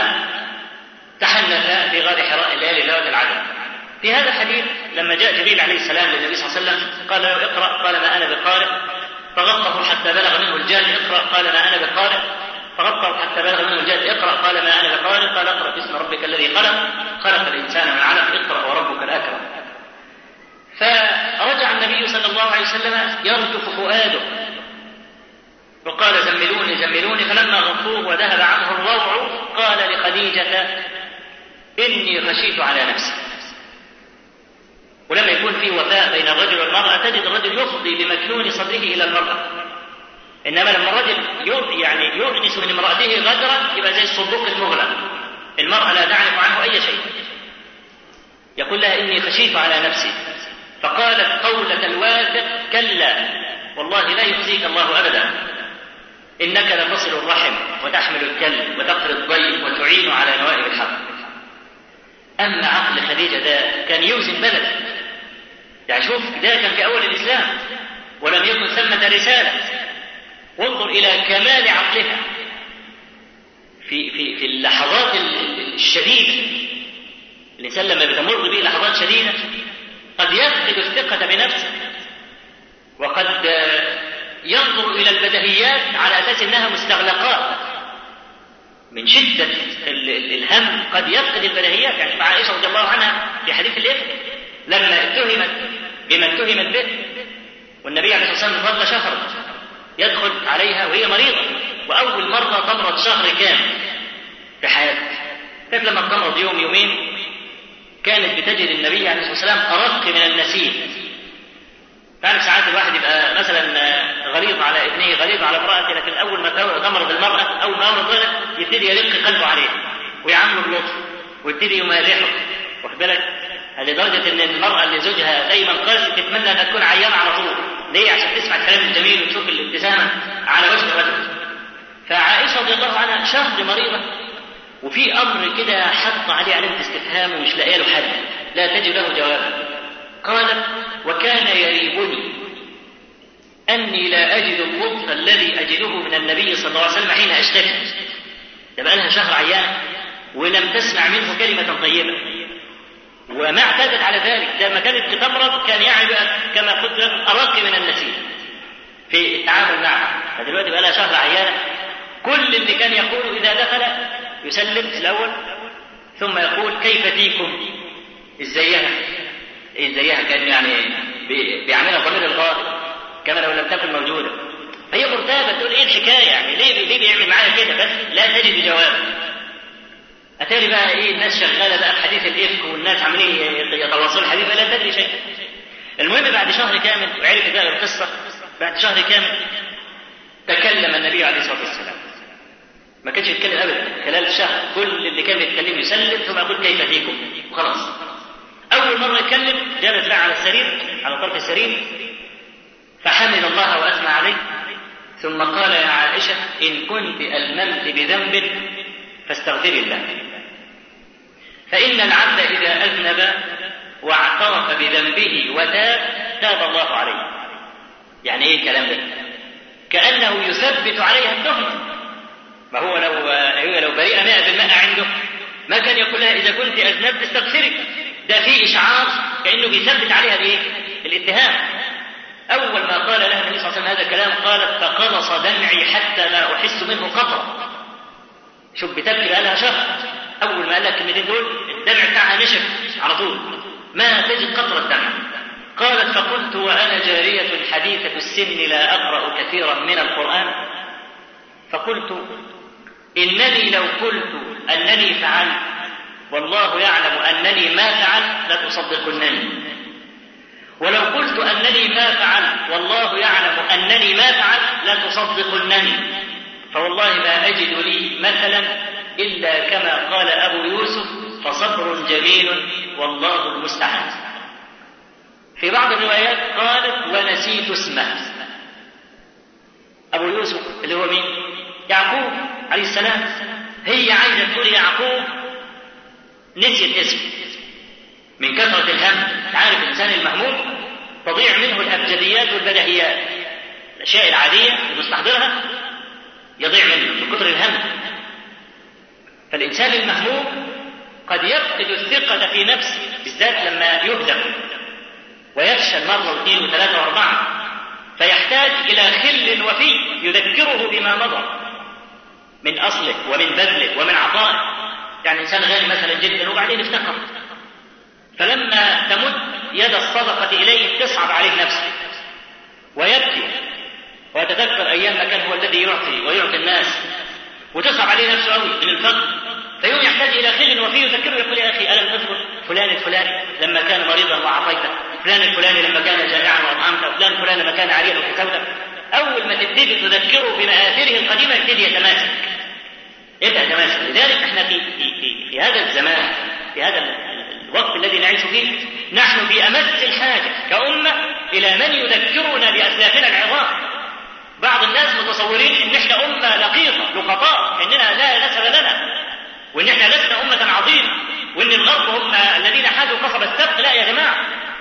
D: تحنث في غار حراء الليالي ذوات العدد. في هذا الحديث لما جاء جبريل عليه السلام للنبي صلى الله عليه وسلم قال له: اقرأ. قال: ما أنا بقارئ. فغطه حتى بلغ منه الجاد. اقرأ. قال: ما أنا بقارئ. فغطه حتى بلغ منه الجاد. اقرأ. قال: ما أنا بقارئ. قال: اقرأ باسم ربك الذي خلق الإنسان من علق. اقرأ وربك الأكرم. فرجع النبي صلى الله عليه وسلم يرجف فؤاده وقال: زملوني. فلما غطوه وذهب عنه الروع قال لخديجة: إني خشيت على نفسي. ولما يكون في وفاء بين الرجل والمرأة تجد الرجل يفضي بمكنون صدره إلى المرأة، إنما لما الرجل يؤنس من امرأته غدرا يبقى زي الصندوق المغلق، المرأة لا تعرف عنه أي شيء. يقول لها: إني خشيت على نفسي. فقالت قولة الواثق: كلا والله لا يخزيك الله أبدا، إنك لتصل الرحم وتحمل الكلب وتقري الضيف وتعين على نوائب الحق. أما عقل خديجة ده كان يوزن بلد. يعني شوف، ده كان في أول الإسلام ولم يكن ثمة رسالة. وانظر إلى كمال عقلها في اللحظات الشديدة. الإنسان لما بتمر به لحظات شديدة قد يفقد الثقة بنفسه، وقد ينظر إلى البديهيات على أساس أنها مستغلقات. من شدة الهم قد يفقد البديهيات. يعني مع عائشة رضي الله عنها في حديث الإفك لما اتهمت بما اتهمت به، والنبي عليه الصلاة والسلام ظل شهر يدخل عليها وهي مريضة، وأول مرة تمرض شهر كامل في حياتها. كيف لما تمرض يوم يومين كانت بتجد النبي عليه الصلاة والسلام أرق من النسيم، تعرف ساعات الواحد يبقى مثلا غليظ على ابنه، غليظ على امرأته، لكن أول ما تمرض المرأة، أول ما أمرض الولد يبتدي يرق قلبه عليه ويعامله بلطف ويبتدي يمادحه، واخد بالك؟ لدرجة إن المرأة اللي زوجها دايما قاسي تتمنى أن تكون عيانة على طول، ليه؟ عشان تسمع الكلام الجميل وتشوف الابتسامة على وجه الرجل. فعائشة رضي الله عنها شهر مريضة وفي أمر كده حط عليه علامة استفهام ومش لاقيه له حل، لا تجد له جوابا. قالت: وكان يريبني أني لا أجد اللطف الذي أجده من النبي صلى الله عليه وسلم حين أشتكي. ده بقى لها شهر عيانة ولم تسمع منه كلمة طيبة، وما اعتادت على ذلك. ده ما كانت بتمرض كان يعني كما قلت لكم أرق من النسيم في التعامل معها، فدلوقتي بقى لها شهر عيانة. كل اللي كان يقول إذا دخل يسلم الأول ثم يقول: كيف فيكم؟ ازيها؟ ازيها؟ كان يعني بيعملها ضمير الغائب كما لو لم تكن موجودة. هي مرتابة تقول: ايه الحكاية يعني؟ ليه بيعمل معايا كده؟ بس لا تجد جواب. أتاري بقى ايه الناس شغالة بقى في حديث الإفك والناس عاملين يتواصلوا الحديث لا تدري شيء. المهم بعد شهر كامل، وعرف بقى القصة، بعد شهر كامل تكلم النبي عليه الصلاة والسلام. ما كانش يتكلم أبدا خلال الشهر، كل اللي كان يتكلم يسلم ثم يقول: كيف فيكم؟ وخلاص. أول مرة يتكلم جلس بقى على السرير، على طرف السرير، فحمد الله وأثنى عليه، ثم قال: يا عائشة إن كنت ألممت بذنب فاستغفري الله، فإن العبد إذا أذنب واعترف بذنبه تاب الله عليه. يعني إيه الكلام ده؟ كأنه يثبت عليها التهمة. ما هو لو بريئة 100% عنده ما كان يقول لها إذا كنت أذنبت استغفري. ده فيه إشعار كأنه بيثبت عليها بإيه؟ الاتهام. أول ما قال لها النبي صلى الله عليه وسلم هذا الكلام قالت: فقلص دمعي حتى لا أحس منه قطرة. شوف بتبكي بقى لها شهر، أول ما قال لها الكلمتين دول الدمع بتاعها نشف على طول، ما تجد قطرة دمع. قالت: فقلت وأنا جارية حديثة السن لا أقرأ كثيرا من القرآن، فقلت إنني لو قلت أنني فعلت والله يعلم أنني ما فعلت لتصدقنني، ولو قلت أنني ما فعلت والله يعلم أنني ما فعلت لتصدقنني، فوالله ما أجد لي مثلا إلا كما قال أبو يوسف: فصبر جميل والله المستعان. في بعض الروايات قالت: ونسيت اسمه. أبو يوسف اللي هو مين؟ يعقوب عليه السلام. هي عايزة تقول يعقوب، نسيت اسمه من كثرة الهم. تعرف الإنسان المهموم تضيع منه الأبجديات والبديهيات، الأشياء العادية المستحضرها يضيع منه من كثر الهم. فالإنسان المهموم قد يفقد الثقة في نفسه، بالذات لما يهدم ويفشل مرة واثنين وثلاثة وأربعة، فيحتاج إلى خل وفي يذكره بما مضى من أصله ومن بذله ومن عطائه. يعني إنسان غني مثلا جدا وبعدين افتقر، فلما تمد يد الصدقة إليه تصعب عليه نفسه ويبكي ويتذكر أيام ما كان هو الذي يعطي ويعطي الناس، وتصعب عليه نفسه قوي من الفقر، فيوم يحتاج إلى خل وفي يذكره يقول: يا أخي ألم تذكر فلان الفلاني لما كان مريضا وعطيته، فلان الفلاني لما كان جائعا وأطعمته، فلان الفلاني لما كان عريضا وكسوته. أول ما تبتدي تذكره بمآثره القديمة يبتدي يتماسك، يبدأ يتماسك. لذلك احنا في هذا الزمان، في هذا الوقت الذي نعيش فيه، نحن في أمس الحاجة كأمة إلى من يذكرنا بأسلافنا العظام. بعض الناس متصورين ان احنا أمة لقيطة لقطاء، اننا لا نسب لنا، وان احنا لسنا أمة عظيمة، وان الغرب هم الذين حازوا قصب السبق. لا يا جماعة،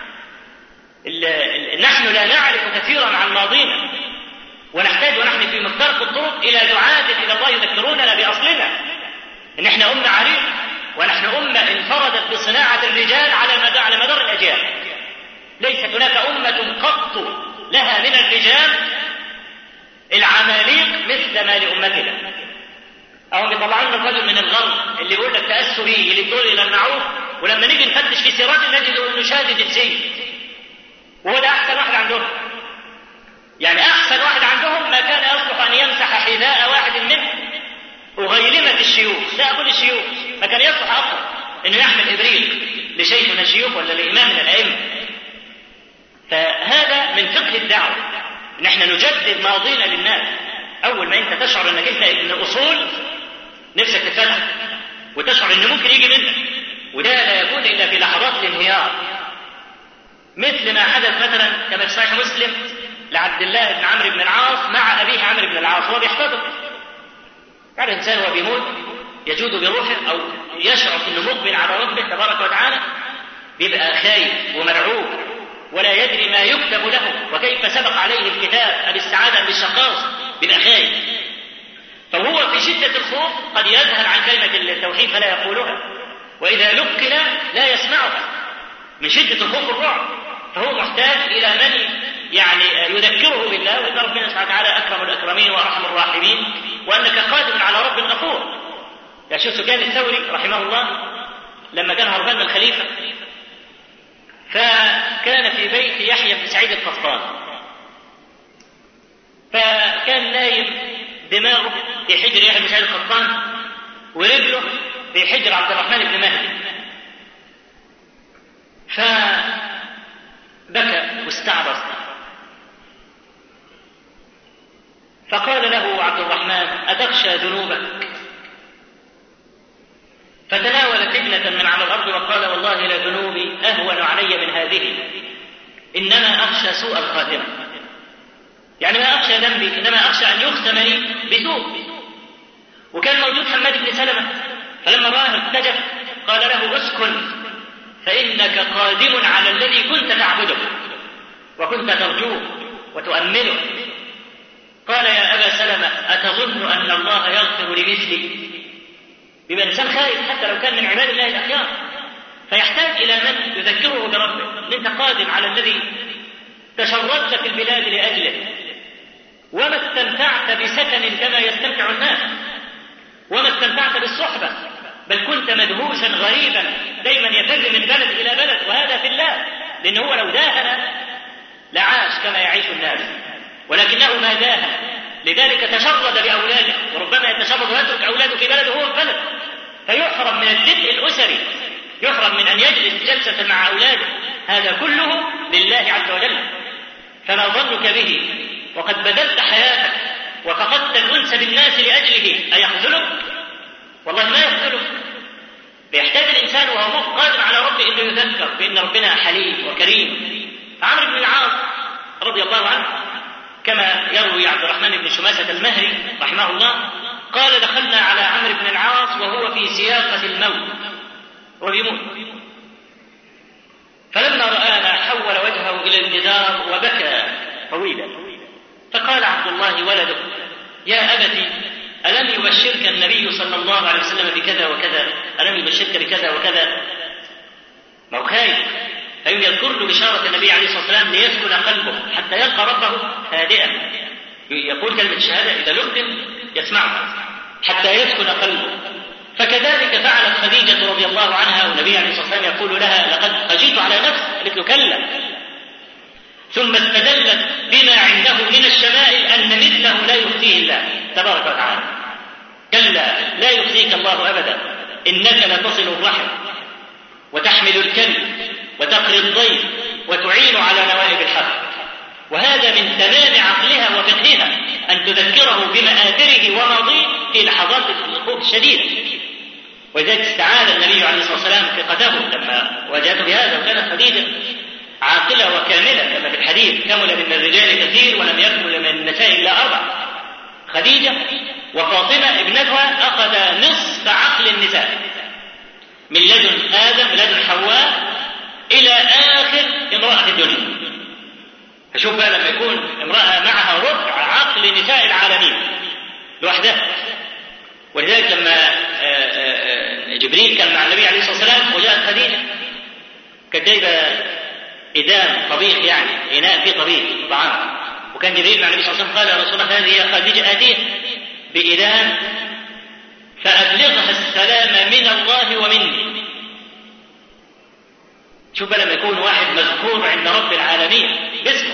D: نحن لا نعرف كثيرا عن ماضينا، ونحتاج ونحن في مفترق الطرق إلى دعاة إلى الله يذكروننا بأصلنا، إن إحنا أمة عريقة، ونحن أمة انفردت بصناعة الرجال على مدار الأجيال. ليست هناك أمة قط لها من الرجال العماليق مثل ما لأمتنا. أو بيطلعون الرجل من الغرب اللي بيقول لك تأسوا بيه، اللي بيقول إلى المعروف، ولما نيجي نفتش في سيرته نجد إنه شاذ جنسي، وهو ده أحسن واحد عندهم. يعني أحسن واحد عندهم ما كان يصلح أن يمسح حذاء واحد منهم وغيلمة الشيوخ، لا أقول الشيوخ، ما كان يصلح أكثر إنه يحمل إبريق لشيخ من الشيوخ ولا لإمام من الأئمة. فهذا من فقه الدعوة، ان احنا نجدد ماضينا للناس. اول ما انت تشعر انك انت ابن اصول نفسك تتفتح وتشعر ان ممكن يجي منك، وده لا يكون الا في لحظات الانهيار، مثل ما حدث مثلا كما في صحيح مسلم لعبد الله بن عمرو بن العاص مع ابيه عمرو بن العاص وهو بيحتضر. كان الانسان وهو بيموت يجود بروحه او يشعر انه مقبل على ربه تبارك وتعالى، بيبقى خايف ومرعوب ولا يدري ما يكتب له وكيف سبق عليه الكتاب بالسعاده بالشقاء، بيبقى خايف. فهو في شده الخوف قد يذهل عن كلمه التوحيد فلا يقولها، واذا لقن لا يسمعها من شده الخوف والرعب. فهو محتاج الى من يعني يذكره بالله، وان ربنا سبحانه وتعالى اكرم الاكرمين وارحم الراحمين، وانك قادر على رب غفور. يا شيخ سفيان الثوري رحمه الله لما كان هربان من الخليفه، فكان في بيت يحيى بن سعيد القطان، فكان نايم دماغه في حجر يحيى بن سعيد القطان ورجله في حجر عبد الرحمن بن مهدي، فبكى واستعبر. فقال له عبد الرحمن: أتخشى ذنوبك؟ فتناول فتنة من على الأرض وقال: والله لذنوبي أهون علي من هذه، إنما أخشى سوء الخاتمة. يعني ما أخشى ذنبي، إنما أخشى أن يختم لي بسوء. وكان موجود حماد بن سلمة، فلما رآه ارتجف قال له: اسكن فإنك قادم على الذي كنت تعبده وكنت ترجوه وتؤمله. قال: يا أبا سلمة، أتظن أن الله يغفر لمثلي؟ بيبقى الإنسان خائف حتى لو كان من عباد الله الأخيار، فيحتاج إلى من يذكره بربه أن أنت قادم على الذي تشردت في البلاد لأجله، وما استمتعت بسكن كما يستمتع الناس، وما استمتعت بالصحبة، بل كنت مدهوشا غريبا دايما يفر من بلد إلى بلد، وهذا في الله، لأنه هو لو داهن لعاش كما يعيش الناس، ولكنه ما داهن، لذلك تشرد بأولاده، وربما يتشرد ويترك أولاده في بلده وهو في بلد، فيحرم من الدفء الأسري، يحرم من أن يجلس جلسة مع أولاده. هذا كله لله عز وجل. فما ظنك به وقد بذلت حياتك وفقدت الأنس بالناس لأجله، أيخذلك؟ والله ما يخذلك. فيحتاج الإنسان وهو قادر على ربه أنه يذكر بأن ربنا حليم وكريم. عمرو بن العاص رضي الله عنه كما يروي عبد الرحمن بن شماسة المهري رحمه الله قال: دخلنا على عمرو بن العاص وهو في سياقة الموت وبيموت، فلما رآنا حول وجهه إلى الجدار وبكى طويلا، فقال عبد الله ولده: يا أبتي، ألم يبشرك النبي صلى الله عليه وسلم بكذا وكذا؟ ألم يبشرك بكذا وكذا؟ ما هو خايف، فيذكر له بشارة النبي عليه الصلاة والسلام ليسكن قلبه حتى يلقى ربه هادئا. يقول كلمة الشهادة إذا لقن يسمعها حتى يسكن قلبه. فكذلك فعلت خديجة رضي الله عنها، والنبي عليه الصلاة والسلام يقول لها: لقد خشيت على نفسي. قالت له: كلا. ثم استدلت بما عنده من الشمائل أن مثله لا يخزيه الله تبارك وتعالى. كلا لا يخزيك الله أبدا، إنك لتصل الرحم وتحمل الكلب وتقري الضيف وتعين على نوائب الحق. وهذا من تمام عقلها وفقهها أن تذكره بمآثره وماضيه في لحظات الخوف الشديد. ولذلك استعاد النبي عليه الصلاة والسلام ثقته لما واجهته بهذا. وكانت خديجة عاقلة وكاملة كما في الحديث: كمل من الرجال كثير ولم يكمل من النساء إلا 4. خديجة وفاطمة ابنتها أخذ نصف عقل النساء من لدن آدم، من لدن حواء، إلى آخر امرأة في الدنيا. فشوف بقى لما يكون امرأة معها ربع عقل نساء العالمين لوحدها. ولذلك لما جبريل كان مع النبي عليه الصلاة والسلام وجاءت خديجة كانت جايبة إدام طبيخ، يعني إناء فيه طبيخ طعام، وكان جبريل مع النبي صلى الله عليه وسلم قال: يا رسول الله، هذه يا خديجة آتيه بإدام فأبلغها السلام من الله ومني. شوف لما يكون واحد مذكور عند رب العالمين باسمه،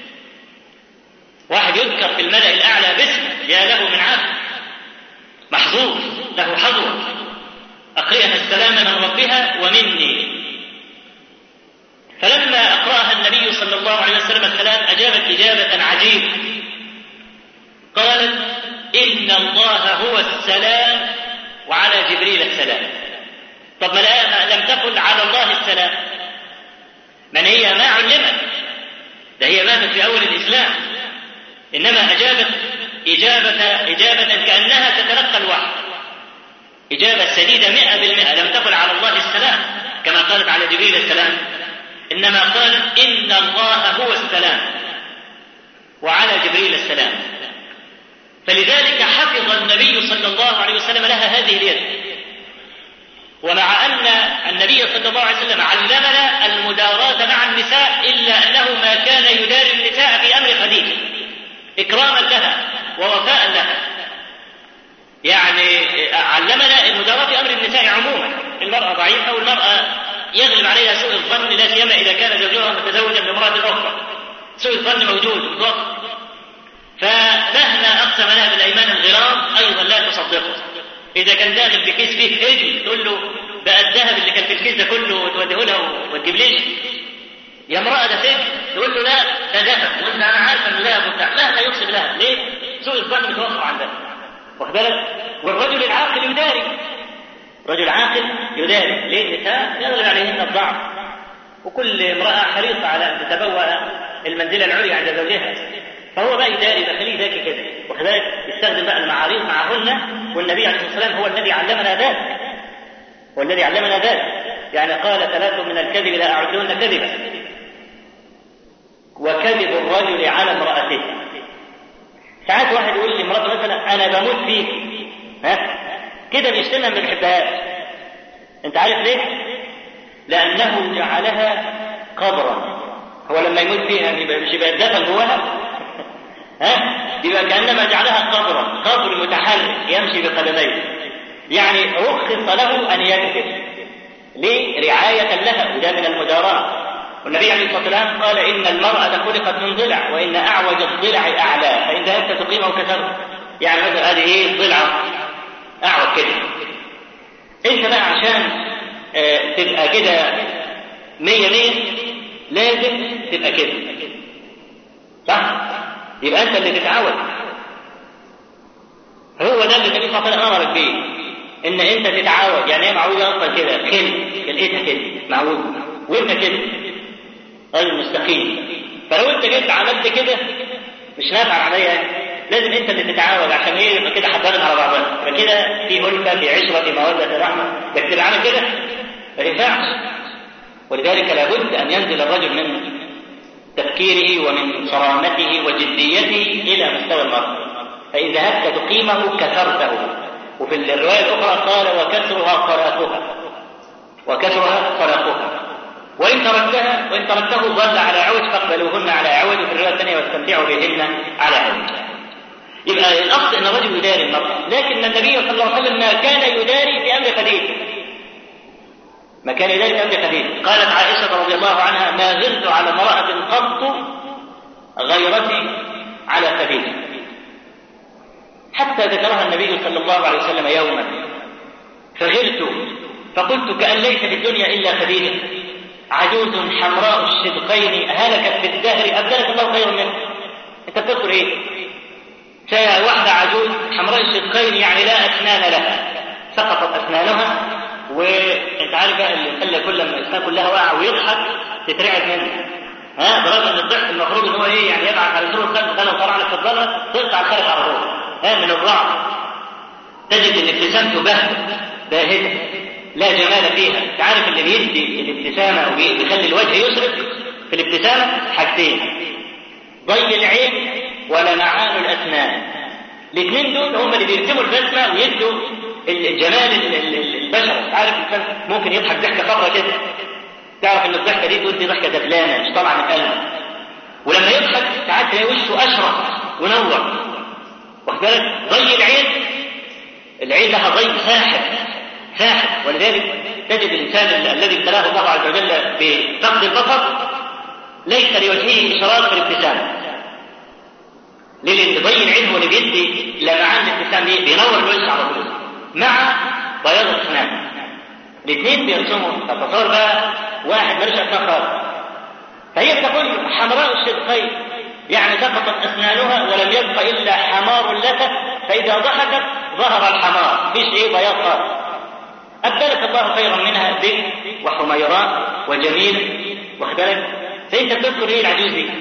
D: واحد يذكر في الملأ الأعلى باسمه، يا له من عبد محظوظ له حظوة، أقرئها السلام من ربها ومني. فلما أقرأها النبي صلى الله عليه وسلم السلام أجابت إجابة عجيبة، قالت: إن الله هو السلام وعلى جبريل السلام. طب ما لم تقل على الله السلام، من هي ما علمت، ده هي ماتت في أول الإسلام، إنما أجابت إجابة كأنها تتلقى الوحي، إجابة سديدة 100%. لم تقل على الله السلام كما قالت على جبريل السلام، إنما قالت: إن الله هو السلام وعلى جبريل السلام. فلذلك حفظ النبي صلى الله عليه وسلم لها هذه اليد. ومع أن النبي صلى الله عليه وسلم علمنا المداراة مع النساء، إلا أنه ما كان يداري النساء في أمر خديجة إكراما لها ووفاء لها. يعني علمنا المداراة في أمر النساء عموما. المرأة ضعيفة والمرأة يغلب عليها سوء الظن، لا سيما إذا كان زوجها متزوجا بامرأة أخرى، سوء الظن موجود مطلق. فمهما أقسم لها بالأيمان الغرام أيضا لا تصدقه. إذا كان داخل بكيس فيه هجل تقول له: بقى الذهب اللي كان في الكيس ده كله وتوديه لها وتجيب ليش؟ يا امرأة ده فين؟ تقول له: لا ده ذهب، وأنا عارفة إنه ذهب وبتاع. مهما يقسم لها، ليه؟ سوء الظن متوفر عندها. واخد بالك؟ والرجل العاقل يداري، رجل عاقل يداري. ليه؟ النساء يغلب عليهن الضعف، وكل امرأة حريصة على أن تتبوأ المنزلة العليا عند زوجها، فهو بقى يداري، بخليه ذكي كده. واخد بالك؟ يستخدم بقى المعاريض معهن، والنبي عليه الصلاة والسلام هو الذي علمنا ذلك، والذي علمنا ذلك. يعني قال: 3 من الكذب لا أعدهن كذبا: وكذب الرجل على امرأته. ساعات واحد يقول لمراته مثلا: أنا بموت فيك، كده بيشتمها ما بيحبهاش. أنت عارف ليه؟ لأنه جعلها قبرا. هو لما يموت فيها مش يبقى الدفن جواها؟ يبقى كأنما جعلها قبرا، قبر متحرك يمشي بقدميه. يعني رخص له أن يكذب، ليه؟ رعاية لها، وده من المداراة. والنبي عليه الصلاة والسلام قال: إن المرأة خلقت من ضلع، وإن أعوج الضلع أعلى، فإن ذهبت تقيمه كسرت. يعني مثلا هذه إيه؟ الضلع أعوج كده. أنت بقى عشان تبقى كده 100 لازم تبقى كده، صح؟ يبقى أنت اللي تتعود. هو ده اللي النبي صلى الله عليه وسلم أمرك بيه، إن أنت تتعود. يعني إيه معوجة أصلا كده؟ خلقتها كده معوجة، وأنت كده رجل مستقيم. فلو أنت جيت عملت كده مش نافع عليا، لازم أنت اللي تتعود. عشان إيه؟ يبقى كده حضرنا على بعضنا، فكده في ألفة، في عشرة، في مودة، رحمة. بس تبقى عامل كده ما ينفعش. ولذلك لابد أن ينزل الرجل من تفكيره ومن صرامته وجديته إلى مستوى المرء. فإذا ذهبت تقيمه كسرته. وفي الرواية الأخرى قال: وكسرها طلاقها. وإن تركته ظل على عوج فاقبلوهن على عوج. وفي الرواية الثانية: واستمتعوا بهن على عوج. يبقى الأصل أن الرجل يداري المرأة، لكن النبي صلى الله عليه وسلم ما كان يداري في أمر خديجة، ما كان يداري في أمر خديجة. قالت عائشة رضي الله عنها: ما غرت على امرأة قط غيرتي على خديجة. حتى ذكرها النبي صلى الله عليه وسلم يوما فغرت فقلت: كأن ليس في الدنيا إلا خديجة، عجوز حمراء الشدقين هلكت في الدهر أبدلك الله خير منه. أنت بتذكر إيه؟ واحدة عجوز حمراء الشدقين، يعني لا أسنان لها، سقطت أسنانها. وأنت عارف بقى اللي خلى كل ما الأسنان كلها واقعة ويضحك تترعب منه. برغم أن الضحك المفروض إن هو إيه؟ يعني يبعث على زور الخلق، فلو طلع لك في الظلمة تقطع الخلق على طول. من الرعب تجد الابتسامة باهتة لا جمال فيها. انت عارف اللي بيدي الابتسامة وبيخلي الوجه يشرق في الابتسامة حاجتين: ضي العين ولمعان الأسنان. الاثنين دول هم اللي بيرسموا البسمة ويدوا الجمال البشر. عارف الإنسان ممكن يضحك ضحكة خضرة كده، تعرف ان الضحكة دي تودي ضحكة دبلانة مش طالعة من قلبه. ولما يضحك ساعات تلاقي وشه أشرق ونور. واخد بالك؟ ضي العين لها ضي ساحر. ولذلك تجد الإنسان الذي ابتلاه الله عز وجل بفقد البصر ليس لوجهه إشارات في الابتسامة. لأن ضي العين هو اللي بيدي لمعان الابتسام دي، بينور الوجه على طول مع بياض الأسنان. الاثنين بيرسموا. تصور بقى واحد ملوش أسنان خالص فهي بتقول حمراء الشدقين، يعني سقطت أسنانها ولم يبق إلا حمار لك، فإذا ضحكت ظهر الحمار، فيش إيه بياض خالص. أبدلك الله خيرا منها بنت وحميراء وجميل، واخبرك فأنت بتذكر إيه العجوز دي؟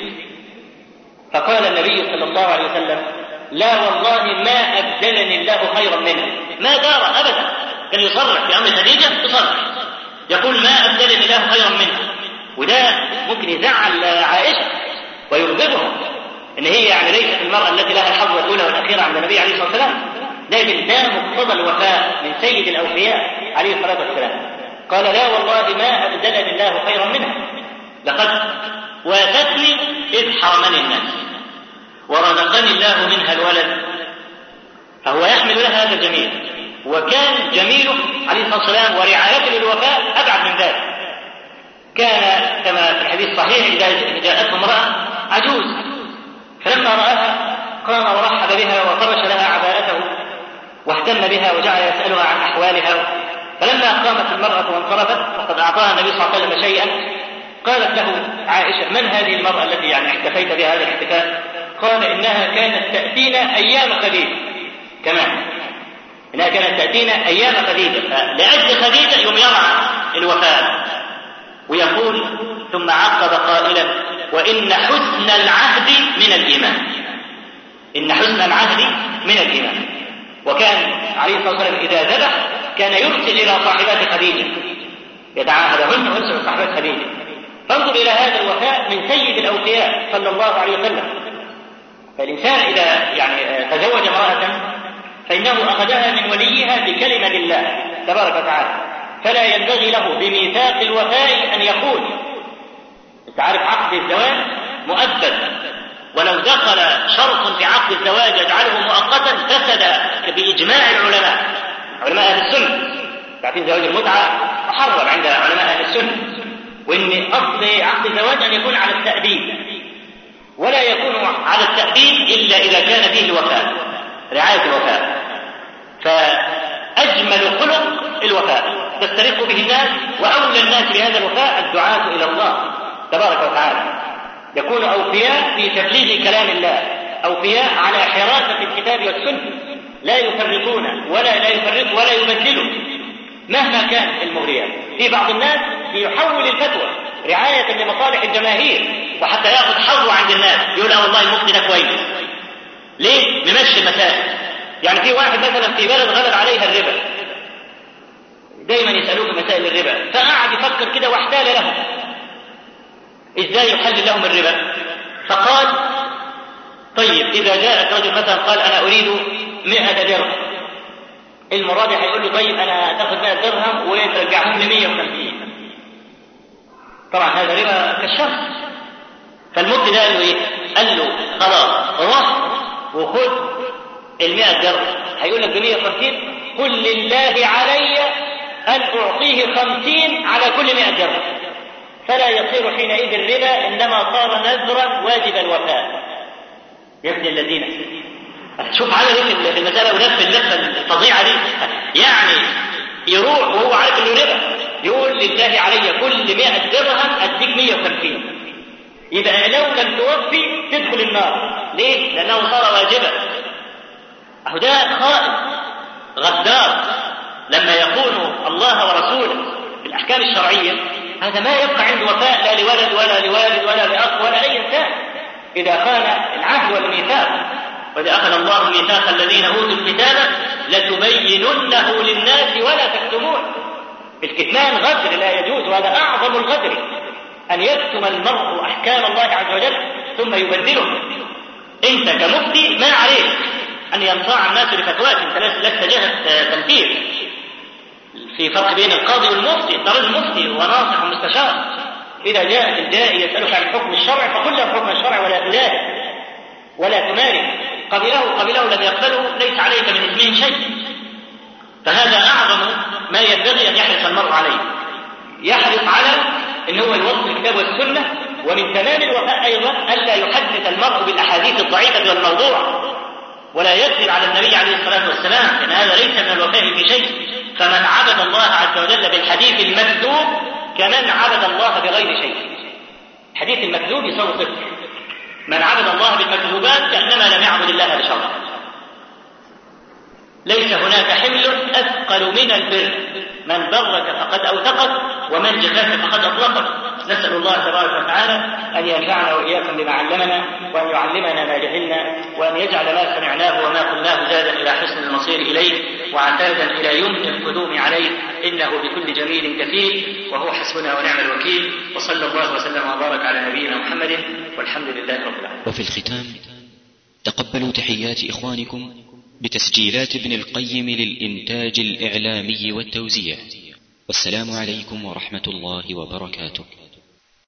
D: فقال النبي صلى الله عليه وسلم: لا والله ما أبدلني الله خيرا منها. ما دار أبدا، كان يصرح في أمر خديجة، يصرح يقول ما أبدلني الله خيرا منها. وده ممكن يزعل عائشة ويغضبها، إن هي يعني ليست المرأة التي لها الحظ الأولى والأخيرة عند النبي عليه الصلاة والسلام، لكن ده مقتضى الوفاء من سيد الأوفياء عليه الصلاة والسلام. قال: لا والله ما أبدلني الله خيرا منها، لقد واتتني إذ حرمني الناس ورزقني الله منها الولد. فهو يحمل لها هذا الجميل، وكان جميله عليه الصلاة والسلام ورعايته للوفاء أبعد من ذلك. كان كما في الحديث الصحيح إذا جاءته امرأة عجوز فلما رآها قام ورحب بها وفرش لها عباءته واهتم بها وجعل يسألها عن أحوالها. فلما قامت المرأة وانصرفت وقد أعطاها النبي صلى الله عليه وسلم شيئا، قالت له عائشة: من هذه المرأة التي يعني احتفيت بها هذا الاحتفال؟ قال: إنها كانت تأتينا أيام خديجة. كمان إنها كانت تأتينا أيام خديجة، لأجل خديجة يوم يضع الوفاء. ويقول ثم عقب قائلا: وإن حسن العهد من الإيمان. إن حسن العهد من الإيمان. وكان عليه الصلاة والسلام إذا ذبح كان يرسل إلى صاحبات خديجة يتعاهدهن ويرسل صاحبات خديجة. فانظر إلى هذا الوفاء من سيد الأوفياء صلى الله عليه وسلم. فالإنسان إذا يعني تزوج امرأة فإنه أخذها من وليها بكلمة الله تبارك وتعالى، فلا ينبغي له بميثاق الوفاء أن يخون. تعرف عقد الزواج مؤبد، ولو دخل شرط في عقد الزواج يجعله مؤقتا فسد بإجماع العلماء، علماء أهل السنة. تعرفين زواج المتعة محرم عند علماء أهل السنة، وإن أصل عقد الزواج أن يكون على التأبيد، ولا يكون على التأبيد إلا إذا كان فيه الوفاء، رعاية الوفاء. فأجمل خلق الوفاء تسترق به الناس، وأولى الناس بهذا الوفاء الدعاة إلى الله تبارك وتعالى. يكون أوفياء في تبليغ كلام الله، أوفياء على حراسة الكتاب والسنة، لا يفرقون ولا يبدلون مهما كان المغريات. في بعض الناس يحول الفتوى رعاية لمصالح الجماهير وحتى يأخذ حظه عند الناس، يقول: والله المفتي ده كويس. ليه؟ نمشي المسائل. يعني في واحد مثلا في بلد غلب عليها الربا، دايما يسألوه في مسائل الربا، فقعد يفكر كده واحتال لهم ازاي يحلل لهم الربا. فقال: طيب إذا جاءك رجل مثلا قال أنا أريد 100 درهم، المرابح هيقول له: طيب أنا تاخذ 100 درهم وترجعهم ل 150. طبعا هذا ربا كالشرط. فالمفتي ده قال له إيه؟ قال له: خلاص روح وخذ 100 درهم. هيقول لك ب 150، قل لله علي أن أعطيه 50 على كل 100 درهم، فلا يصير حينئذ الربا، إنما صار نذرا واجب الوفاء. يا ابن الذين، شوف عمل ايه في المسألة ولف اللفة الفظيعة دي. يعني يروح وهو عارف انه ربا، يقول: لله علي كل 100 درهم أديك 150. يبقى لو لم توفي تدخل النار. ليه؟ لأنه صار واجبا. أهو ده خائن غدار. لما يقول الله ورسوله بالأحكام الشرعية هذا ما يبقى عنده وفاء لا لولد ولا لوالد ولا لأخ ولا أي إنسان إذا خان العهد والميثاق. وإذا أخذ الله ميثاق الذين أوتوا الكتاب لتبيننه للناس ولا تكتمون. الكتمان غدر لا يجوز، وهذا أعظم الغدر أن يكتم المرء أحكام الله عز وجل ثم يبدله. أنت كمفتي ما عليك أن ينصاع الناس لفتواك، أنت لست جهة تنفيذ. في فرق بين القاضي والمفتي، ترى المفتي وناصح ومستشار. إذا جاء الداعي يسألك عن حكم الشرع فقل له حكم الشرع ولا تلاهي ولا تماري. قبله لم يقبله ليس عليك من اسمه شيء. فهذا أعظم ما ينبغي أن يحرص المرء عليه، يحرص على أن هو يوصل الكتاب والسنة. ومن تمام الوفاء أيضا ألا يحدث المرء بالأحاديث الضعيفة والموضوعة، ولا يكذب على النبي عليه الصلاة والسلام، لأن هذا ليس من الوفاء في شيء. فمن عبد الله عز وجل بالحديث المكذوب كمن عبد الله بغير شيء. الحديث المكذوب يساوي صفر. من عبد الله بالمكذوبات كأنما لم يعبد الله بشرع. ليس هناك حمل أثقل من البر، من برك فقد أوثقك ومن جفاك فقد أطلقك. نسأل الله تبارك وتعالى أن ينفعنا وإياكم بما علمنا، وأن يعلمنا ما جهلنا، وأن يجعل ما سمعناه وما قلناه زادا إلى حسن المصير إليه وعتادا إلى يمن القدوم عليه، إنه بكل جميل كفيل، وهو حسبنا ونعم الوكيل. وصلى الله وسلم وبارك على نبينا محمد، والحمد لله رب العالمين.
C: وفي الختام تقبلوا تحيات إخوانكم بتسجيلات ابن القيم للإنتاج الإعلامي والتوزيع، والسلام عليكم ورحمة الله وبركاته.